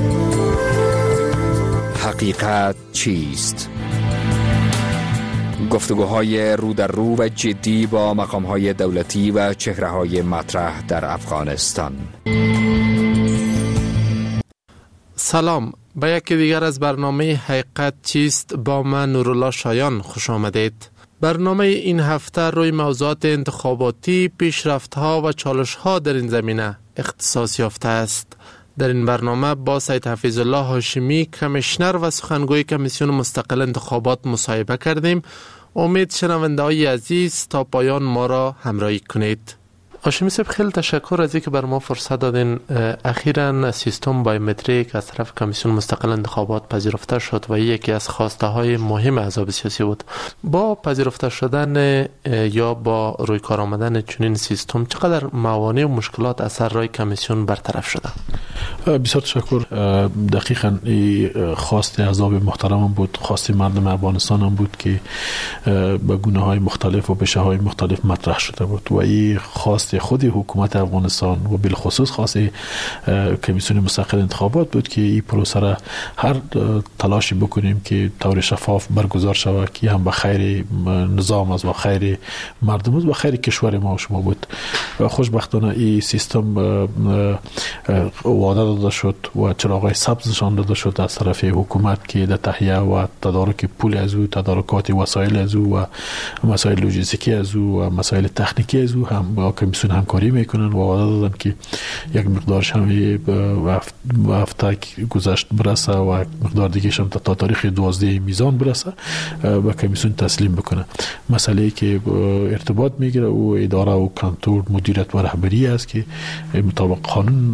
[SPEAKER 5] حقیقت چیست؟
[SPEAKER 4] گفتگوهای رو در رو و جدی با مقام‌های دولتی و چهره‌های مطرح در افغانستان.
[SPEAKER 5] سلام، به یکی دیگر از برنامه حقیقت چیست با من نورالله شایان خوش آمدید. برنامه این هفته روی موضوعات انتخاباتی، پیشرفت‌ها و چالش‌ها در این زمینه اختصاص یافته است. در این برنامه با سید حفیظ الله هاشمی، کمیشنر و سخنگوی کمیسیون مستقل انتخابات مصاحبه کردیم. امید شنونده‌های عزیز تا پایان ما را همراهی کنید. هاشمی صاحب، خیلی تشکر از اینکه بر ما فرصت دادین. اخیراً سیستم بایومتریک از طرف کمیسیون مستقل انتخابات پذیرفته شد و یکی از خواسته های مهم احزاب سیاسی بود. با پذیرفته شدن یا با روی کار آمدن چنین سیستم چقدر موانع و مشکلات از سر راه کمیسیون برطرف شده؟
[SPEAKER 6] بسیار تشکر. دقیقاً خواست احزاب محترم بود، خواست مردم افغانستان هم بود که به گونه‌های مختلف و بشه‌های مختلف مطرح شده بود و این خواست خود حکومت افغانستان و بالخصوص خواست کمیسیون مستقل انتخابات بود که این پروسه را هر تلاشی بکنیم که طور شفاف برگزار شود که هم به خیر نظام است و خیر مردم است و خیر کشور ما و شما بود. و خوشبختانه این سیستم وعده داده شد و چراغای سبز نشان داده شد از طرف حکومت که در تهیه و تدارک پول از او، تدارکات وسایل از او و مسائل لوجستیکی از او و مسائل تکنیکی از او هم با کمیسیون همکاری میکنن و وعده دادن که یک مقدارش هم هفته گذشت برسه و مقدار دیگه هم تا تاریخ 12 میزان برسه و کمیسیون تسلیم بکنه. مسئله که ارتباط میگیره او اداره و کنترل، مدیریت و رهبری است که مطابق قانون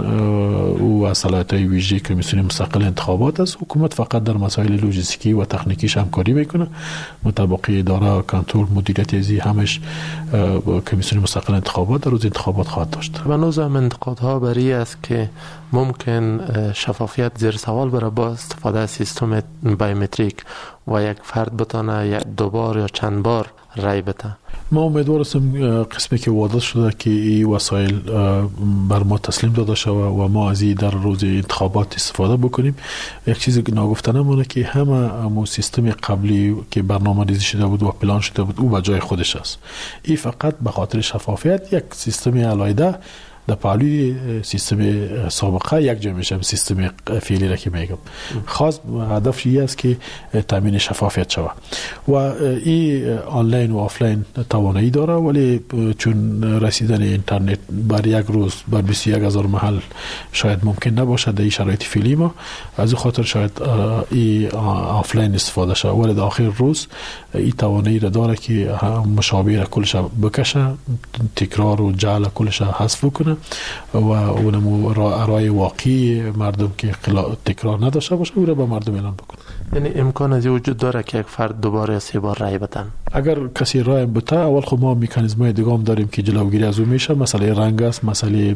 [SPEAKER 6] و صلاحیت‌های ویژه کمیسیون مستقل انتخابات است. حکومت فقط در مسائل لوجستیکی و تکنیکیش همکاری میکنه. مطابق اداره، کنترل، مدیریت ازی همش کمیسیون مستقل انتخابات در روز انتخابات خواهد داشت.
[SPEAKER 5] و نوع انتقادها بری است که ممکن شفافیت زیر سوال بره با استفاده از سیستم بایومتریک و یک فرد بتونه دو بار یا چند بار رای بده.
[SPEAKER 6] ما امیدوار هستیم قسمی که وعده شده که این وسایل بر ما تسلیم داده شود و ما از این در روز انتخابات استفاده بکنیم. یک چیز ناگفته نمونه که همه سیستم قبلی که برنامه ریزی شده بود و پلان شده بود او به جای خودش است. این فقط به خاطر شفافیت یک سیستم علایده در پهلوی سیستم سابقه یک جا میشه، سیستم فعلی را که میگم خاص هدفش این است که تامین شفافیت شود و این آنلاین و آفلاین توانایی داره، ولی چون رسیدن اینترنت بر یک روز بر 21,000 محل شاید ممکن نباشه در این شرایط فعلی ما، از این خاطر شاید این آفلاین استفاده شود، ولی در آخر روز این توانایی را داره که مشابه را کلش بکشه، تکرار و جعل کلش حذف کنه و اونمو رای واقعی مردم که تکرار نداشته باشه او را به مردم اعلام بکنه.
[SPEAKER 5] یعنی امکان از وجود داره که یک فرد دوباره یا سه بار رای بدن؟
[SPEAKER 6] اگر کسی رای بده، اول خب ما مکانیزم‌های دیگه هم داریم که جلوگیری از اون میشه. مسئله رنگ است، مسئله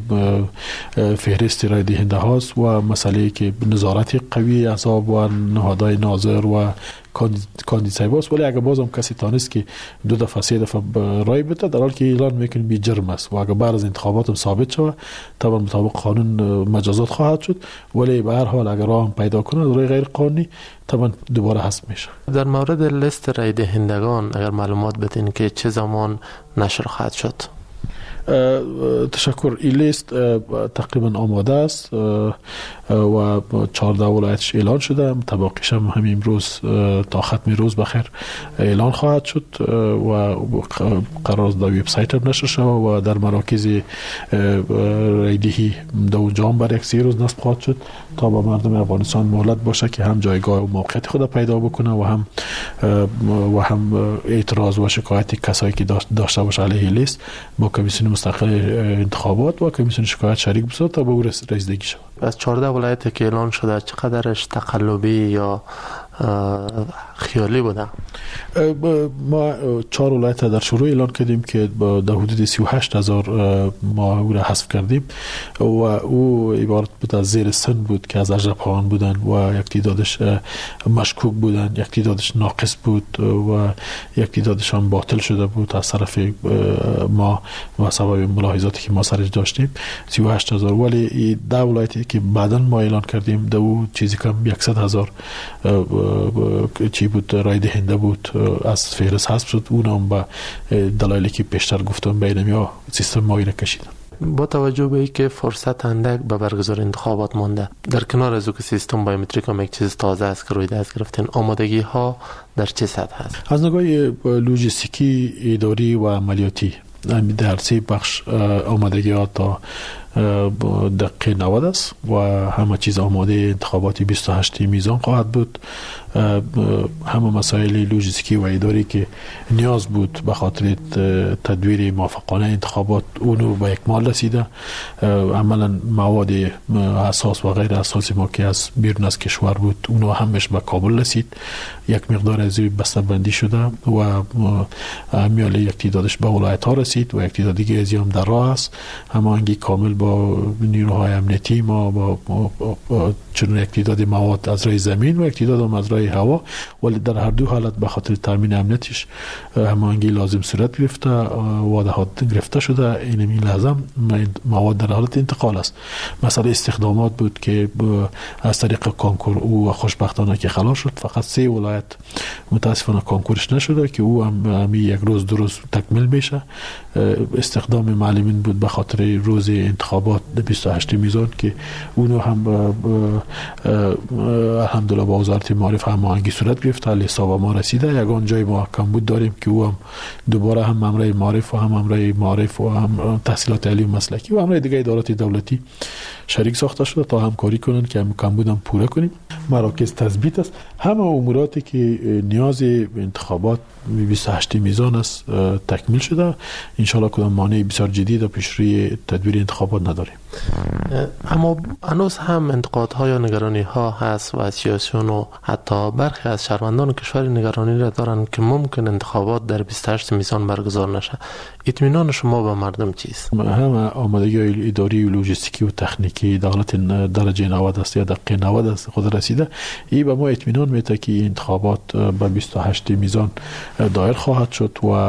[SPEAKER 6] فهرست رای دهنده هاست و مسئله که نظارت قوی احزاب و نهادهای ناظر و کاندید باست. ولی اگر بازم کسی تانست که 2 دفعه 3 دفعه رای بده، در حالی که اعلان میکنیم بی جرم است و اگر بعد از انتخابات هم ثابت شود طبعا مطابق قانون مجازات خواهد شد، ولی به هر حال اگر راه هم پیدا کنه رای غیر قانونی طبعا دوباره حذف میشه.
[SPEAKER 5] در مورد لیست رای دهندگان اگر معلومات بدین که چه زمان نشر خواهد شد؟
[SPEAKER 6] تشکر. این لیست تقریبا آماده است و 14 ولایتش اعلان شده، طبقش هم همین امروز تا ختم روز بخیر اعلان خواهد شد و قرار است در وبسایت هم نشر شود و در مراکز رایدهی در اونجا هم برای 3 روز نصب خواهد شد تا با مردم افغانستان مهلت باشه که هم جایگاه و موقعیت خود پیدا بکنه و هم اعتراض و شکایت کسایی که داشته باشه علیه لیست با کمیسیون مستقل انتخابات و کمیسیون شکایت شریک بشه تا به او رسیدگی شود.
[SPEAKER 5] از 14 ولایت که اعلان شده چقدرش تقلبی یا خیالی بوده؟
[SPEAKER 6] ما 4 ولایت در شروع اعلان کردیم که در حدود 38,000 ما او را حذف کردیم و او عبارت بود از زیر سن بود که از اجربهان بودن و یک تعدادش مشکوک بودن، یک تعدادش ناقص بود و یک تعدادش هم باطل شده بود از طرف ما و سبب ملاحظاتی که ما سرش داشتیم. 38,000 ولی 10 ولایتی که بعداً ما اعلان کردیم دو چیزی کم 100,000 چی بود رای دهنده بود از فهرست حذف شد. اونم با دلایلی که پیشتر گفتم بینم سیستم مایی را کشیدن.
[SPEAKER 5] با توجه به اینکه فرصت اندک به برگزار انتخابات مانده، در کنار از که سیستم بایومتریک هم یک چیز تازه است که روی دست گرفتین، آمادگی ها در چه سطح هست؟
[SPEAKER 6] از نگاه لوجستیکی، اداری و عملیاتی در سه بخش آمادگی ها تا دقیقه 90 است و همه چیز آماده. انتخاباتی 28 میزان خواهد بود. همه مسائل لوجستیکی و اداری که نیاز بود به خاطر تدویر موافقانه انتخابات اونو به اکمال رسیده. عملا مواد اساس و غیر اساسی ما که از بیرون از کشور بود اونو همش به کابل رسید. یک مقدار از بسته‌بندی شده و میال یک تعدادش به ولایت ها رسید و یک تعداد دیگه از هم در راه است. هماهنگی کامل با نیروهای امنیتی ما با چون یک تعداد مواد از راه زمین و یک تعداد هم از راه هوا، ولی در هر دو حالت به خاطر تامین امنیتش هماهنگی لازم صورت گرفته، وعده‌ها گرفته شده. این لازم مواد در حالت انتقال است. مثلا استخدامات بود که از طریق کنکور او خوشبختانه که خلاص شد. فقط 3 ولایت متاسفانه کنکورش نشده که او هم یک روز 2 روز تکمیل میشه. استخدام معلمین بود به خاطر روز انتخابات 28 میزان که اونو هم الحمدلله با وزارت معارف هماهنگی صورت گرفت. حساب ما رسیده. یگان جای ما کم بود داریم که او هم دوباره هم مامورای معارف و هم مامورای معارف و هم تحصیلات عالی و مسلکی و هم دیگه ادارات دولتی شریک ساخته شده تا همکاری کنن که هم کم بودم پوره کنیم. مراکز تثبیت است. همه اموراتی که نیاز انتخابات 28 میزان است تکمیل شده. انشالله کدام مانع بسیار جدی در پیشروی تدبیر انتخابات نداریم.
[SPEAKER 5] اما هنوز هم انتقادها یا نگرانی ها هست و سیاسیون و حتی برخی از شهروندان کشور نگرانی را دارند که ممکن انتخابات در 28 میزان برگزار نشه. اطمینان شما به مردم چیست؟
[SPEAKER 6] همه آمادگی اداری و لوجستیکی و تکنیکی دولت درجه 90 است یا دقیقه 90 است خود رسیده. این به ما اطمینان میده که انتخابات به 28 میزان دایر خواهد شد و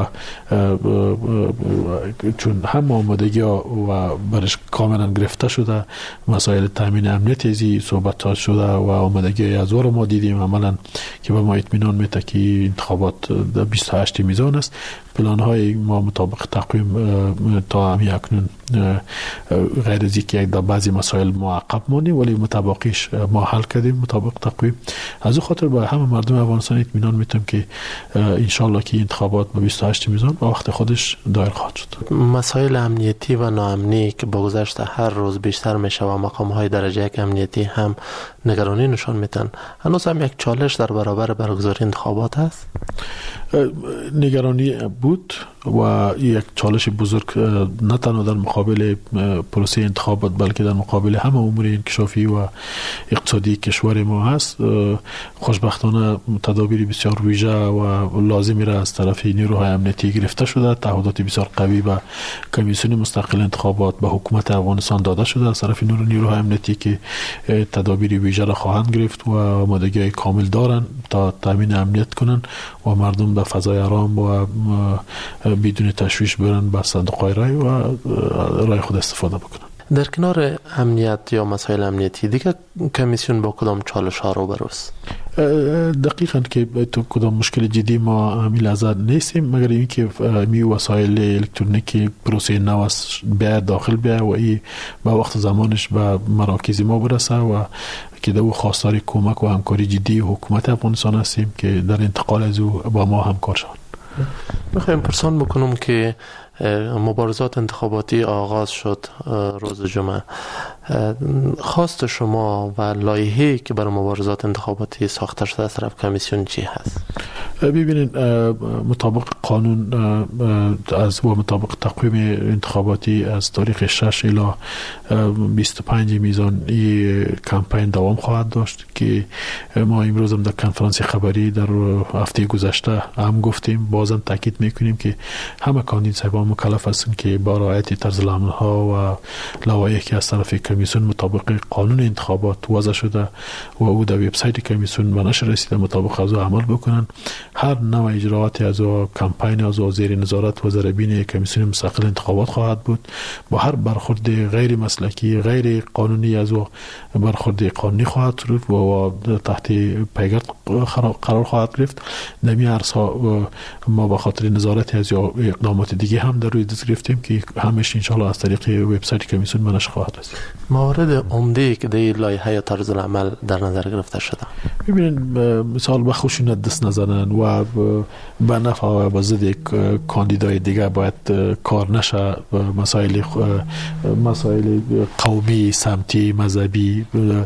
[SPEAKER 6] چون هم آمادگی و برش کاملا گرفته شده، مسائل تامین امنیت ازی صحبت شده و آمادگی از رو ما دیدیم عملا که به ما اطمینان میده که انتخابات در 28 میزان است. پلان های ما مطابق تقویم تا همی اکنون غیر از اینکه یک در بعضی مسائل معقب ماندیم ولی مطابقش ما حل کردیم مطابق تقویم. از او خاطر به همه مردم افغانستان اطمینان میتم که انشالله که انتخابات با 28 میزان با وقت خودش دایر خواهد شد.
[SPEAKER 5] مسائل امنیتی و ناامنی که با گذشت هر روز بیشتر میشه و مقام های درجه یک امنیتی هم نگرانی نشان میتن، هنوز هم یک چالش در برابر برگزاری انتخابات هست؟
[SPEAKER 6] نگرانی بود و یک چالش بزرگ نه تنها در مقابل پروسه انتخابات بلکه در مقابل همه امور انکشافی و اقتصادی کشور ما هست. خوشبختانه تدابیر بسیار ویژه و لازمی را از طرف نیروهای امنیتی گرفته شده. تعهدات بسیار قوی به کمیسیون مستقل انتخابات به حکومت افغانستان داده شده از طرف نیروهای امنیتی که تدابیر ویژه را خواهند گرفت و آمادگی کامل دارن تا تامین امنیت کنن و مردم در فضای آرام و بدون تشویش برن به صندوق‌های رای و رای خود استفاده بکنن.
[SPEAKER 5] در کنار امنیت یا مسائل امنیتی دیگه کمیسیون با کدام چالش ها رو بروست؟
[SPEAKER 6] دقیقاً که تو کدام مشکل جدی ما عمیل ازاد نیستیم مگر اینکه می وسایل الکترونیکی پروسه نو است بیا داخل بیا و این با وقت زمانش به مراکز ما برسه و که دو خواستار کمک و همکاری جدی حکومت افغانستان هستیم که در انتقال از او با ما همکار شوند.
[SPEAKER 5] میخوایم پرسان بکنم که مبارزات انتخاباتی آغاز شد روز جمعه. خواست شما و لایحه‌ای که برای مبارزات انتخاباتی ساخته شده از طرف کمیسیون چی هست؟
[SPEAKER 6] ببینید مطابق قانون از و مطابق تقویم انتخاباتی از تاریخ 6 الی 25 میزان این کمپین دوام خواهد داشت که ما امروز هم در کنفرانس خبری در هفته گذشته هم گفتیم، بازم تاکید میکنیم که همه کاندیداها مکلف هستند که با رعایت طرز العمل ها و لوایحی که از طرف کمیسیون مطابق قانون انتخابات وضع شده و او در وبسایت کمیسیون به نشر رسیده مطابق از او عمل بکنن. هر نوع اجراعاتی از کمپین از زیر نظارت وزرابین کمیسیون مستقل انتخابات خواهد بود. با هر برخورد غیر مسلکی غیر قانونی از برخورد قانونی خواهد شد و تحت پیگرد قرار خواهد گرفت. نمی ارسا ما به خاطر نظارت از اقدامات دیگه هم در روی دست گرفتیم که همش ان شاء الله از طریق وبسایت کمیسیون منش خواهد رسید.
[SPEAKER 5] موارد عمده که در لایحه یا طرز العمل در نظر گرفته شده.
[SPEAKER 6] ببینید مثال به خشونت دست نزنن و به نفع و به ضد کاندیدای دیگه باید کار نشه. مسائل قومی، سمتی، مذهبی،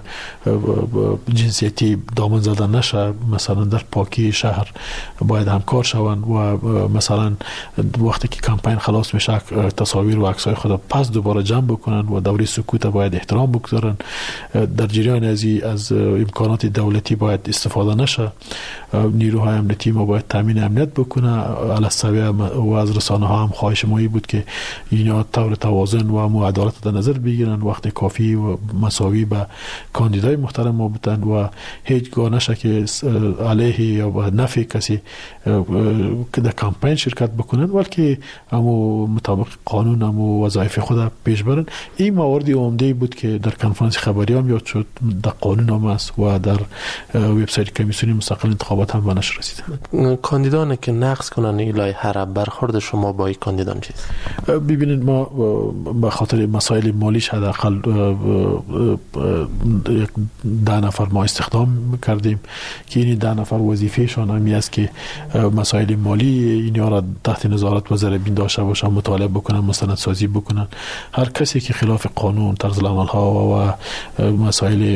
[SPEAKER 6] جنسیتی دامن زدن نشه. مثلا در پاکی شهر باید همکار شوند و مثلا وقتی که کمپین خلاص میشه تصاویر و عکسای خود پس دوباره جمع بکنن و دوره سکوت باید احترام بگذارن. در جریان از امکانات دولتی باید استفاده نشه. نیروهای امنیتی ما باید تامین امنیت بکنه. علاوه و از رسانه ها هم خواهش مایی بود که اینا طور توازن و عدالت در نظر بگیرن وقتی کافی و مساوی به کاندیدای محترم ما بودن و هیچگاه نشه که علیه یا به نفع کسی که در کمپین شرکت بکنن، بلکه همو مطابق قانون همو وظایف خود پیش برن. این موارد عمده بود که در کنفرانس خبری هم یاد شد، در قانون هم است و در وبسایت کمیسیون مستقل انتخابات هم به نشر رسید.
[SPEAKER 5] کاندیدانی که نقض کنن این لایحه را، برخورد شما با این کاندیدان چیست؟
[SPEAKER 6] ببینید ما به خاطر مسائل مالیش حداقل 10 نفر ما استخدام کردیم که این 10 نفر وظیفهشان همین است که مسائل مالی اینا را تحت نظارت وزرابین داشته باشن، مطالعه بکنن، مستندسازی بکنن. هر کسی که خلاف قانون، طرز العمل ها و مسائل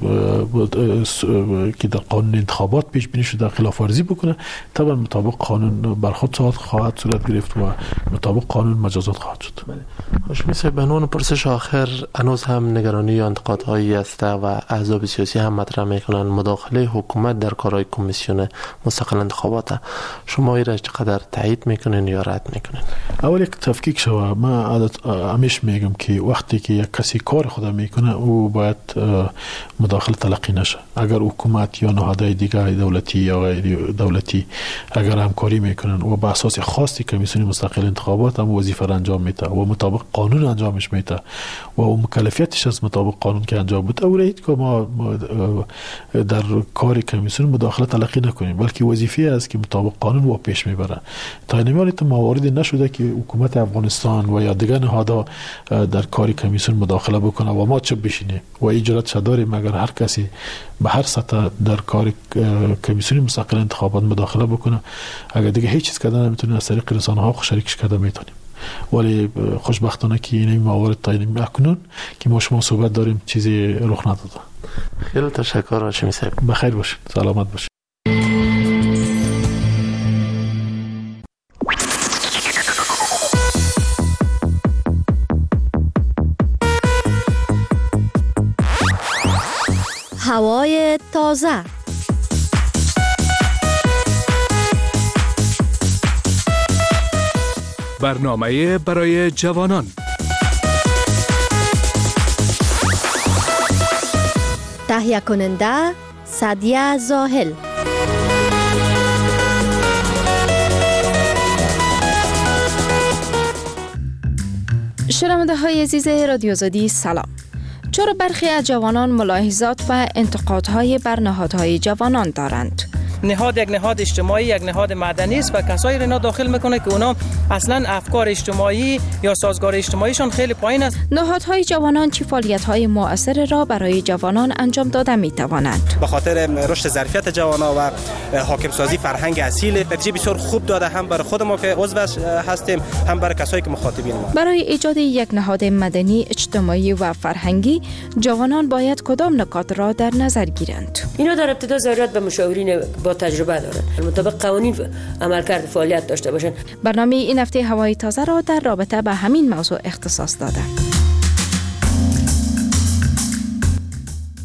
[SPEAKER 6] که در قانون انتخابات پیش بینی شده خلاف ورزی بکنه، طبعا مطابق قانون برخورد خواهد صورت گرفت و مطابق قانون مجازات خواهد شد.
[SPEAKER 5] هاشمی صاحب، به عنوان پرسش آخر، هنوز هم نگرانی یا انتقادهایی است و احزاب سیاسی هم مطرح میکنن مداخله حکومت در کارهای کمیسیون مستقل انتخابات. شما این را چقدر تایید میکنین یا رد میکنین؟
[SPEAKER 6] اول یک تفکیک شوه. من همیشه میگم که وقتی که یک کسی کار خود میکنه او باید مداخله تلقی نشه. اگر حکومت یا نهادهای دیگه دولتی یا غیر دولتی اگر همکاری میکنن و به اساس خاصی کمیسیون مستقل انتخابات هم وظیفه را انجام میده و مطابق قانون انجامش میده و اون مکلفیتش از مطابق قانون که انجام بده، او رایت که ما در کار کمیسیون مداخله تلقی نکنیم، بلکه وظیفه است که مطابق قانون و پیش میبره. تا این مواردی نشده که حکومت افغانستان و یا دیگر نهادها در کار کمیسیون مداخله بکنه و ما چه بشینه و اجازه داریم اگر هر کسی به هر سطح در کار کمیسیون مستقل انتخابات مداخله بکنه. اگر دیگه هیچ چیز کردن نمیتونیم از طریق رسانه ها شریکش کرده میتونیم. ولی خوشبختانه که این موارد تا این اکنون که ما شما صحبت داریم چیزی رخ نداده.
[SPEAKER 5] خیلی تشکر هاشمی صاحب.
[SPEAKER 6] بخیر باشید، سلامت باشید.
[SPEAKER 8] هوای تازه.
[SPEAKER 9] برنامه برای جوانان.
[SPEAKER 8] تهیه کننده سعدیه زاهل.
[SPEAKER 10] شنونده های عزیز رادیو آزادی، سلام. چرا برخی از جوانان ملاحظات و انتقادهای بر نهادهای جوانان دارند؟
[SPEAKER 11] نهاد یک نهاد اجتماعی، یک نهاد مدنی است و کسایی را داخل میکنه که اونا اصلا افکار اجتماعی یا سازگار اجتماعیشان خیلی پایین است.
[SPEAKER 10] نهادهای جوانان چه فعالیت‌های مؤثر را برای جوانان انجام داده می‌توانند؟
[SPEAKER 25] به خاطر رشد ظرفیت جوانان و حاکم سازی فرهنگ اصیل نتیجه بسیار خوب داده، هم برای خود ما که عضو هستیم، هم برای کسایی که مخاطبین ما.
[SPEAKER 10] برای ایجاد یک نهاد مدنی، اجتماعی و فرهنگی، جوانان باید کدام نکات را در نظر گیرند؟
[SPEAKER 26] اینا در ابتدا ضرورت به مشاورین با تجربه دارند، مطابق قوانین عملکرد فعالیت داشته باشند.
[SPEAKER 10] برنامه این هفته هوای تازه را در رابطه به همین موضوع اختصاص داده.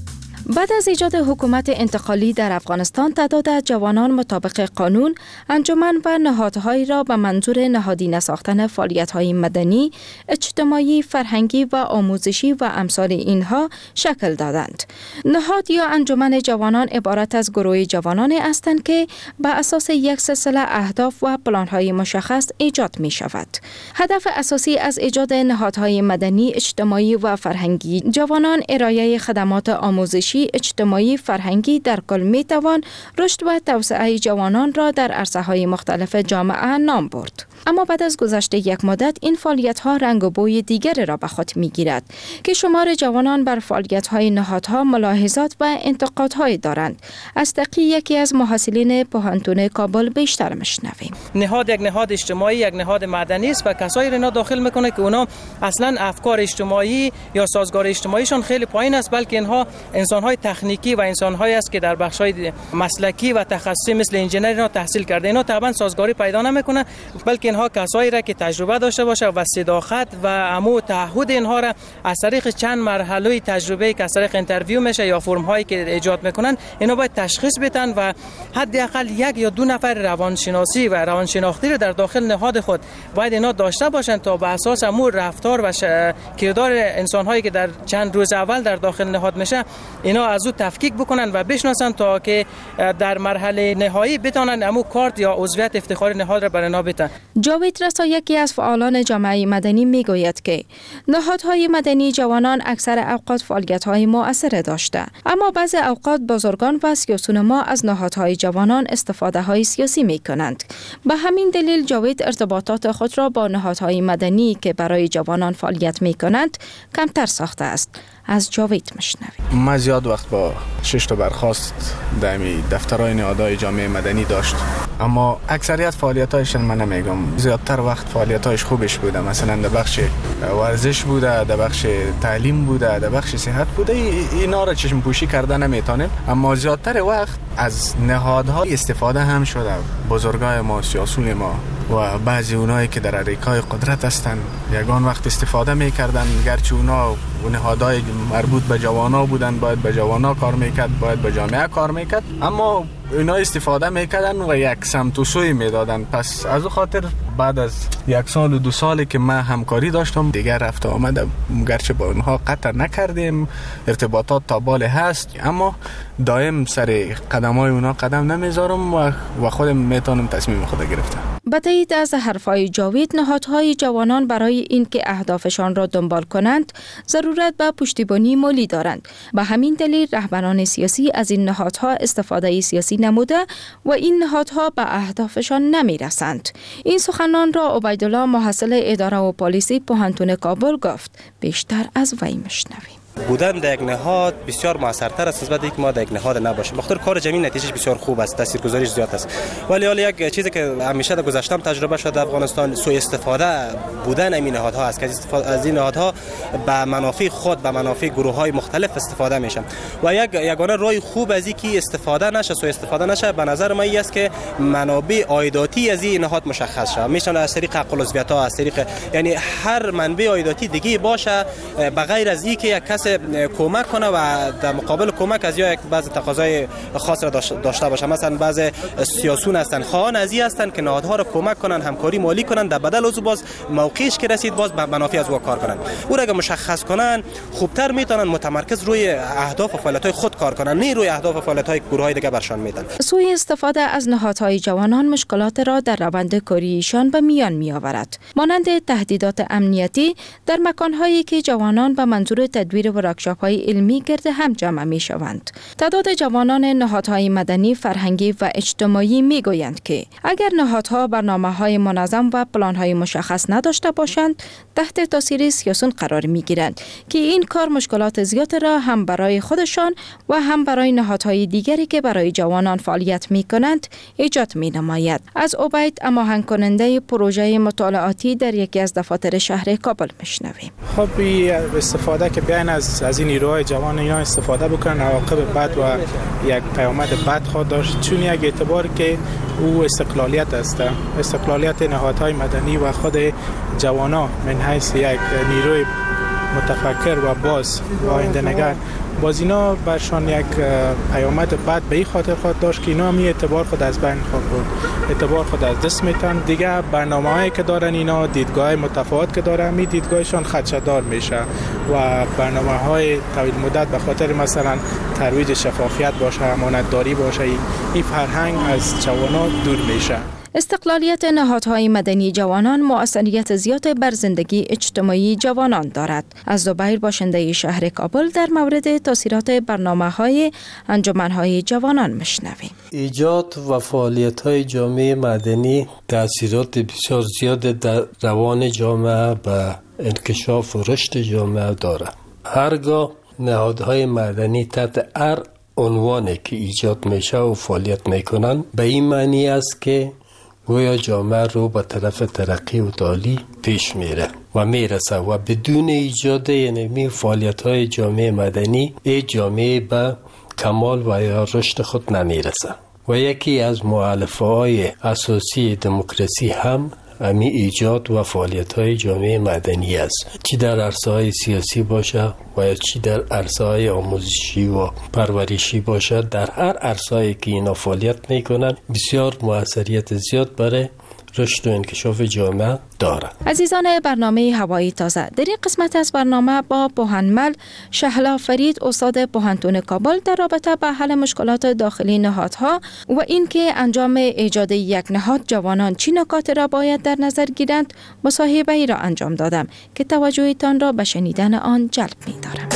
[SPEAKER 10] بعد از ایجاد حکومت انتقالی در افغانستان، تعداد جوانان مطابق قانون انجمن و نهادهایی را به منظور نهادینه ساختن فعالیت‌های مدنی، اجتماعی، فرهنگی و آموزشی و امثال اینها شکل دادند. نهاد یا انجمن جوانان عبارت از گروه جوانان هستند که بر اساس یک سلسله اهداف و پلان‌های مشخص ایجاد می‌شود. هدف اساسی از ایجاد نهادهای مدنی، اجتماعی و فرهنگی جوانان ارائه خدمات آموزشی، اجتماعی، فرهنگی در کل میتوان رشد و توسعه جوانان را در عرصه‌های مختلف جامعه نام برد. اما بعد از گذشت یک مدت این فعالیت‌ها رنگ و بوی دیگری را به خود می‌گیرد که شمار جوانان بر فعالیت‌های نهادها ملاحظات و انتقادهایی دارند. از تقی یکی از محصلین پوهنتون کابل بیشتر میشنویم.
[SPEAKER 11] نهاد یک نهاد اجتماعی، یک نهاد مدنی است و کسایی را داخل میکنه که اونا اصلا افکار اجتماعی یا سازگار اجتماعیشون خیلی پایین است، بلکه اینها انسان‌های تکنیکی و انسان‌هایی است که در بخش‌های مسلکی و تخصصی مثل انجینری را تحصیل کرده. اینا طبعا سازگاری پیدا نمیکنه، بلکه اینها کسایی را که تجربه داشته باشه و صداقت و عمو تعهد اینها را از طریق چند مرحله تجربه که از طریق اینترویو میشه یا فرم‌هایی که ایجاد میکنن، اینا باید تشخیص بدن و حداقل یک یا دو نفر روانشناسی و روانشناختی را در داخل نهاد خود باید اینا داشته باشند تا به اساس امور رفتار و کردار انسان‌هایی که در چند روز اول در داخل نهاد میشه اینا از او تفکیک بکنن و بشناسن تا که در مرحله نهایی بتونن امو کارت یا عضویت افتخاری نهاد را برای اینا بدن.
[SPEAKER 10] جاوید رسا یکی از فعالان جامعه مدنی میگوید که نهادهای مدنی جوانان اکثر اوقات فعالیت‌های مؤثر داشته، اما بعضی اوقات بزرگان و سیاسیون ما از نهادهای جوانان استفاده‌های سیاسی می‌کنند. به همین دلیل جاوید ارتباطات خود را با نهادهای مدنی که برای جوانان فعالیت می‌کنند کمتر ساخته است. از جاوید میشنویم.
[SPEAKER 13] ما زیاد وقت با 6 تا برخاست در دفترهای نهادهای جامعه مدنی داشت، اما اکثریت فعالیت‌هایش من نمیگم، زیادتر وقت فعالیت‌هایش خوبش بوده، مثلا در بخش ورزش بوده، در بخش تعلیم بوده، در بخش صحت بوده. اینا را چشم پوشی کرده نمیتونیم، اما زیادتر وقت از نهادها استفاده هم شده. بزرگای ما، سیاسیون ما و بعضی اونایی که در اریکای قدرت هستند یگان وقت استفاده میکردن، گرچه اونا نهادهای مربوط به جوانا بودن، باید به جوانا کار میکرد، باید به جامعه کار میکرد، اما اینا استفاده میکردن و یک سمت و سوی میدادن. پس از او خاطر بعد از 1 سال و 2 سالی که من همکاری داشتم دیگر رفت آمده، گرچه با اونها قطع نکردیم، ارتباطات تا بالا هست، اما دائم سر قدمای اونا قدم نمیذارم و خودم میتونم تصمیم خود گرفتم.
[SPEAKER 10] با تایید از حرفهای جاوید، نهادهای جوانان برای اینکه اهدافشان را دنبال کنند ضرورت به پشتیبانی مالی دارند. به همین دلیل رهبران سیاسی از این نهادها استفاده سیاسی نموده و این نهادها به اهدافشان نمیرسند. این سخنان را عبیدالله محصل اداره و پالیسی پوهنتون کابل گفت. بیشتر از وی میشنویم.
[SPEAKER 25] بودن در یک نهاد بسیار موثرتر است نسبت به اینکه ما در یک نهاد نباشیم. بخاطر کار جمعی نتیجهش بسیار خوب است، تاثیرگذاریش زیاد است. ولی حالا یک چیزی که همیشه در گذشته تجربه شده در افغانستان، سوء استفاده بودن این نهادها است که از این نهادها به منافع خود، به منافع گروه‌های مختلف استفاده میشه و یگانه راه خوب از اینکه استفاده نشه، سوء استفاده نشه، به نظر من این است که منابع عایداتی از این نهاد مشخص شه. میشه از طریق حق العضویت‌ها، از طریق یعنی هر منبع عایداتی دیگه باشه، به غیر از اینکه یک کس کمک کنه و در مقابل کمک از یک بعض تقاضای خاص را داشته باشه. مثلا بعض سیاسیون هستن، خواهان از این هستن که نهادها را کمک کنن، همکاری مالی کنن، در بدل از باز موقعش که رسید باز به منافع از او کار کنن. او را اگه مشخص کنن خوبتر میتونن متمرکز روی اهداف و فعالیت‌های خود کار کنن، نه روی اهداف و فعالیت‌های گروه‌های دیگه برشان میدن.
[SPEAKER 10] سوء استفاده از نهادهای جوانان مشکلات را در روند کاری ایشان به میان میآورد، مانند تهدیدات امنیتی در مکان‌هایی که جوانان به منظور تدویر ورکشاپ‌های علمی گرد هم جمع می‌شوند. تعداد جوانان نهادهای مدنی، فرهنگی و اجتماعی می‌گویند که اگر نهادها برنامه‌های منظم و پلان‌های مشخص نداشته باشند، تحت تاثیر سیاسیون قرار می‌گیرند که این کار مشکلات زیاد را هم برای خودشان و هم برای نهادهای دیگری که برای جوانان فعالیت می‌کنند ایجاد می‌نماید. از عبید هماهنگ کننده پروژه مطالعاتی در یکی از دفاتر شهر کابل می‌شنویم.
[SPEAKER 14] خب استفاده که بیان از این نیروهای جوان اینا استفاده بکنن، عواقب بد و یک پیامد بد خواهد داشت، چون یک اعتبار که او استقلالیت است، استقلالیت نهادهای مدنی و خود جوانا من حیث یک نیروی متفکر و باز و آینده نگر باز اینا برشان یک پیامد بد به این خاطر خواهد داشت که اینا می اعتبار خود از بین خواهد بود، اعتبار خود از دست میتن. دیگه برنامه‌هایی که دارن اینا، دیدگاه متفاوت که دارن، می دیدگاهشان خدشه‌دار میشه و برنامه‌های طویل مدت به خاطر مثلا ترویج شفافیت باشه، امانتداری باشه، این فرهنگ از جوانان دور میشه.
[SPEAKER 10] استقلالیت نهادهای مدنی جوانان مؤثریت زیاد بر زندگی اجتماعی جوانان دارد. از زبیر باشنده شهر کابل در مورد تاثیرات برنامه‌های انجمن‌های جوانان میشنویم.
[SPEAKER 7] ایجاد و فعالیت‌های جامعه مدنی تاثیرات بسیار زیاد در روان جامعه و انکشاف و رشد جامعه دارد. هرگاه نهادهای مدنی تحت هر عنوانی که ایجاد میشه و فعالیت میکنن، به این معنی است که گویا جامعه رو به طرف ترقی و تعالی پیش میره و میرسه و بدون ایجاد یعنی فعالیت‌های جامعه مدنی این جامعه به کمال و یا رشد خود نمیرسه. و یکی از مؤلفه‌های اساسی دموکراسی هم امی ایجاد و فعالیت‌های جامعه مدنی است، چی در عرصه‌های سیاسی باشه و چی در عرصه‌های آموزشی و پرورشی باشه. در هر عرصه‌ای که اینا فعالیت میکنن بسیار موثریت زیاد برای رشد و انکشاف جامعه داره.
[SPEAKER 10] عزیزان برنامه هوای تازه، در این قسمت از برنامه با بوهنمل شهلا فرید استاد پوهنتون کابل در رابطه با حل مشکلات داخلی نهادها و اینکه انجام ایجاد یک نهاد جوانان چه نکات را باید در نظر گیرند مصاحبه ای را انجام دادم که توجهتان را به شنیدن آن جلب می دارم.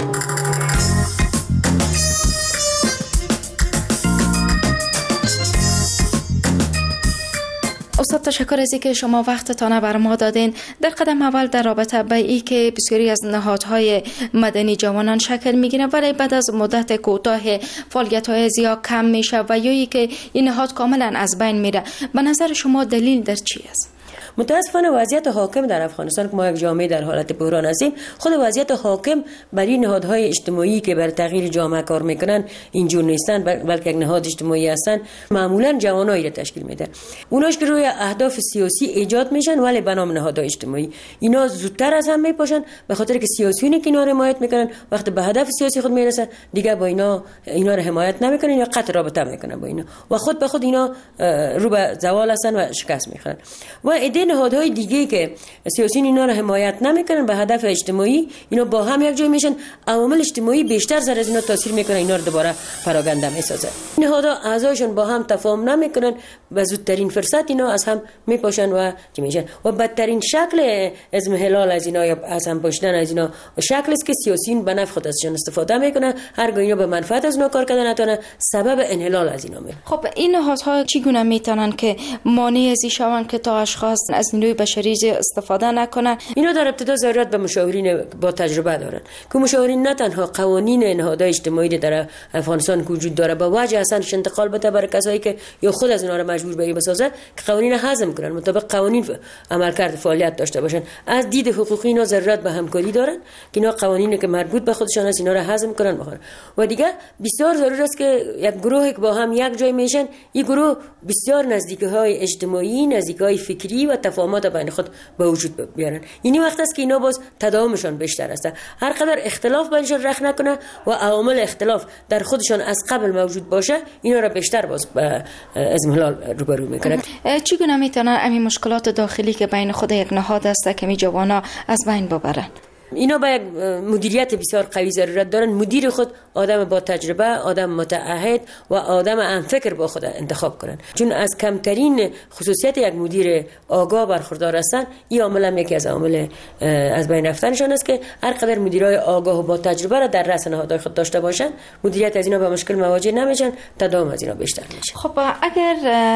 [SPEAKER 10] استاد تشکر از اینکه شما وقتتان بر ما دادین. در قدم اول در رابطه با این که بسیاری از نهادهای مدنی جوانان شکل میگیرن ولی بعد از مدت کوتاه فعالیت‌های زیاد کم میشه و یا اینکه این نهاد کاملا از بین میره، به نظر شما دلیل در چی است؟
[SPEAKER 26] متاسفانه وضعیت حاکم در افغانستان که ما یک جامعه در حالت بحران هستیم، خود وضعیت حاکم برای نهادهای اجتماعی که بر تغییر جامعه کار میکنن اینجور نیستن، بلکه یک نهاد اجتماعی هستن معمولا جوانایی را تشکیل میده. اوناش که روی اهداف سیاسی ایجاد میشن ولی به نام نهادهای اجتماعی، اینا زودتر از هم میپاشن به خاطر که سیاسیونی که اینا رو حمایت میکنن وقتی به هدف سیاسی خود میرسن دیگه با اینا رو حمایت نمیکنن یا قطع رابطه میکنن با اینا و خود به خود اینا رو به زوال هستن و شکست میخورن. و نهادهای دیگه که سیاسیون اینا رو حمایت نمیکنن به هدف اجتماعی، اینا با هم یک جای میشن، عوامل اجتماعی بیشتر سر از اینا تاثیر میکنن، اینا رو دوباره پراگنده میسازن. نهادها اعضایشون با هم تفاهم نمیکنن، به زودترین فرصت اینا از هم میپاشن و چی میشن و بدترین شکل از انحلال از اینا یا از هم پاشیدن از اینا و شکلی است که سیاسیون به نفع خود ازشون استفاده میکنن، هرگاه اینا به منفعت از اینا کار کردن نتونه سبب انحلال از اینا میشه.
[SPEAKER 10] خب این نهادها چگونه میتونن که مانع از این شون که تا اشخاص از نیروی بشری استفاده نکنن؟
[SPEAKER 26] اینا در ابتدا ضرورت به مشاورین با تجربه دارن که مشاورین نه تنها قوانین نهادهای اجتماعی در افغانستان وجود داره با وجه اصلاش انتقال بده برای کسایی که یا خود از اینا رو مجبور به بسازه که قوانین هضم کنن، مطابق قوانین عملکرد فعالیت داشته باشن. از دید حقوقی اینا ضرورت به همکاری دارن که اینا قوانینی که مربوط به خودشان است اینا رو هضم کنن بخورن. و دیگه بسیار ضروری است که یک گروهی که با هم یک جای میشن، این گروه بسیار نزدیکی‌های اجتماعی، نزدیکی‌های فکری و تفاهمات بین خود به وجود بیارن. اینی وقت است که اینا باز تداومشان بیشتر است. هر قدر اختلاف بینشان رخ نکنه و عوامل اختلاف در خودشان از قبل موجود باشه، اینا را بیشتر باز به ازمهلال روبرو میکنه.
[SPEAKER 10] چگونه میتونن همین مشکلات داخلی که بین خود یک نهاد است که می جوانا از بین ببرن؟
[SPEAKER 26] اینا با یک مدیریت بسیار قوی ضرورت دارن. مدیر خود آدم با تجربه، آدم متعهد و آدم همفکر با خود انتخاب کنن، چون از کمترین خصوصیت یک مدیر آگاه برخوردار هستن. این عامل هم یکی از عوامل از بین رفتنشان است که هر قدر مدیرای آگاه و با تجربه را در رأس نهادهای خود داشته باشن، مدیریت از اینا با مشکل مواجه نمیشن، تداوم از اینا بیشتر میشه.
[SPEAKER 10] خب اگر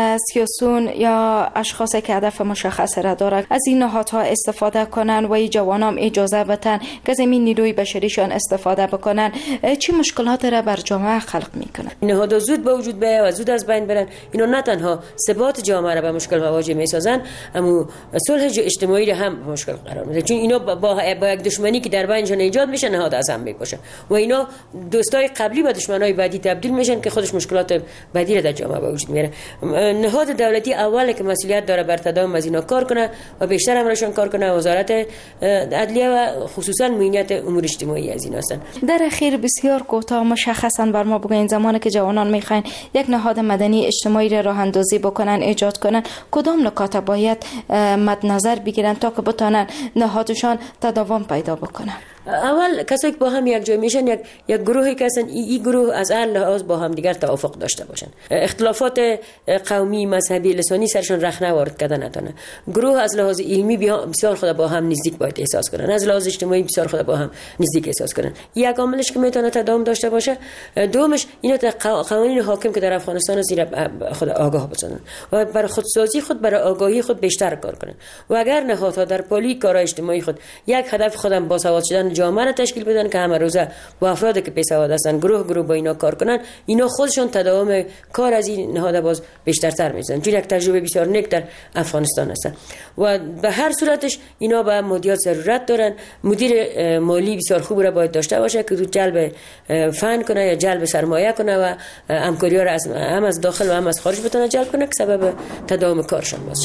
[SPEAKER 10] سیاسون یا اشخاصی که هدف مشخص را دارند از این نهادها استفاده کنن و جوانان اجازه که از این نیروی بشریشان استفاده بکنن، چه مشکلات را بر جامعه خلق میکنن؟
[SPEAKER 26] نهادها زود به وجود بیاین و زود از بین برن. اینا نه تنها ثبات جامعه را به مشکل مواجه میسازن، اما صلح اجتماعی را هم مشکل قرار میدن، چون اینا با یک دشمنی که در بینشان ایجاد میشه نهاد از هم میپاشن و اینا دوستای قبلی به دشمنای بعدی تبدیل میشن که خودش مشکلات بعدی را در جامعه به وجود میاره. نهاد دولتی اوله که مسئولیت داره بر تداوم از اینا کار کنه و بیشتر امرشون کار کنه وزارت عدلیه و خصوصا موینیت امور اجتماعی از این هستند.
[SPEAKER 10] در اخیر بسیار کوتاه مشخصا بر ما بگوین، زمانی که جوانان میخواین یک نهاد مدنی اجتماعی را راه اندازی بکنن، ایجاد کنن، کدام نکات باید مد نظر بگیرن تا که بتونن نهادشان تداوم پیدا بکنن؟
[SPEAKER 26] اول کسایی که با هم یک جای میشن، یک گروهی که هستن، این گروه از هر لحاظ با هم دیگر توافق داشته باشن، اختلافات قومی، مذهبی، لسانی سرشون رخنه وارد کردن نتونه. گروه از لحاظ علمی بسیار خود با هم نزدیک باید احساس کنن، از لحاظ اجتماعی بسیار خود با هم نزدیک احساس کنن. یک عاملش که میتونه تداوم داشته باشه. دومش اینا قوانین حاکم که در افغانستان است خود آگاه باشن و برای خودسازی خود، برای آگاهی خود بیشتر کار کنن. و اگر نهادها در پالی کارهای اجتماعی خود یک هدف خودم باسواد شدن جامعه را تشکیل بدن که همه روزه با افرادی که بیسواد هستن گروه با اینا کار کنن، اینا خودشون تداوم کار از این نهاد باز بیشترتر میزنن. چون یک تجربه بسیار نیک در افغانستان هست و به هر صورتش اینا به مدیریت ضرورت دارن. مدیر مالی بسیار خوب را باید داشته باشه که جلب فند کنه یا جلب سرمایه کنه و همکاری ها را هم از داخل و هم از خارج بتونه جلب کنه که سبب تداوم کارشون باشه.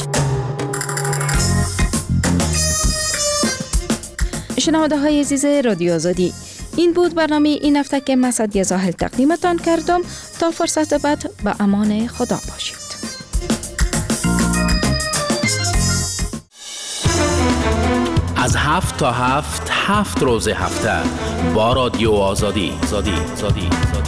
[SPEAKER 10] شنونده های عزیز رادیو آزادی، این بود برنامه این هفته که من سعدیه زاهل تقدیمتان کردم. تا فرصت بعد به امان خدا باشید.
[SPEAKER 17] از 7 تا 7 روز هفته با رادیو آزادی.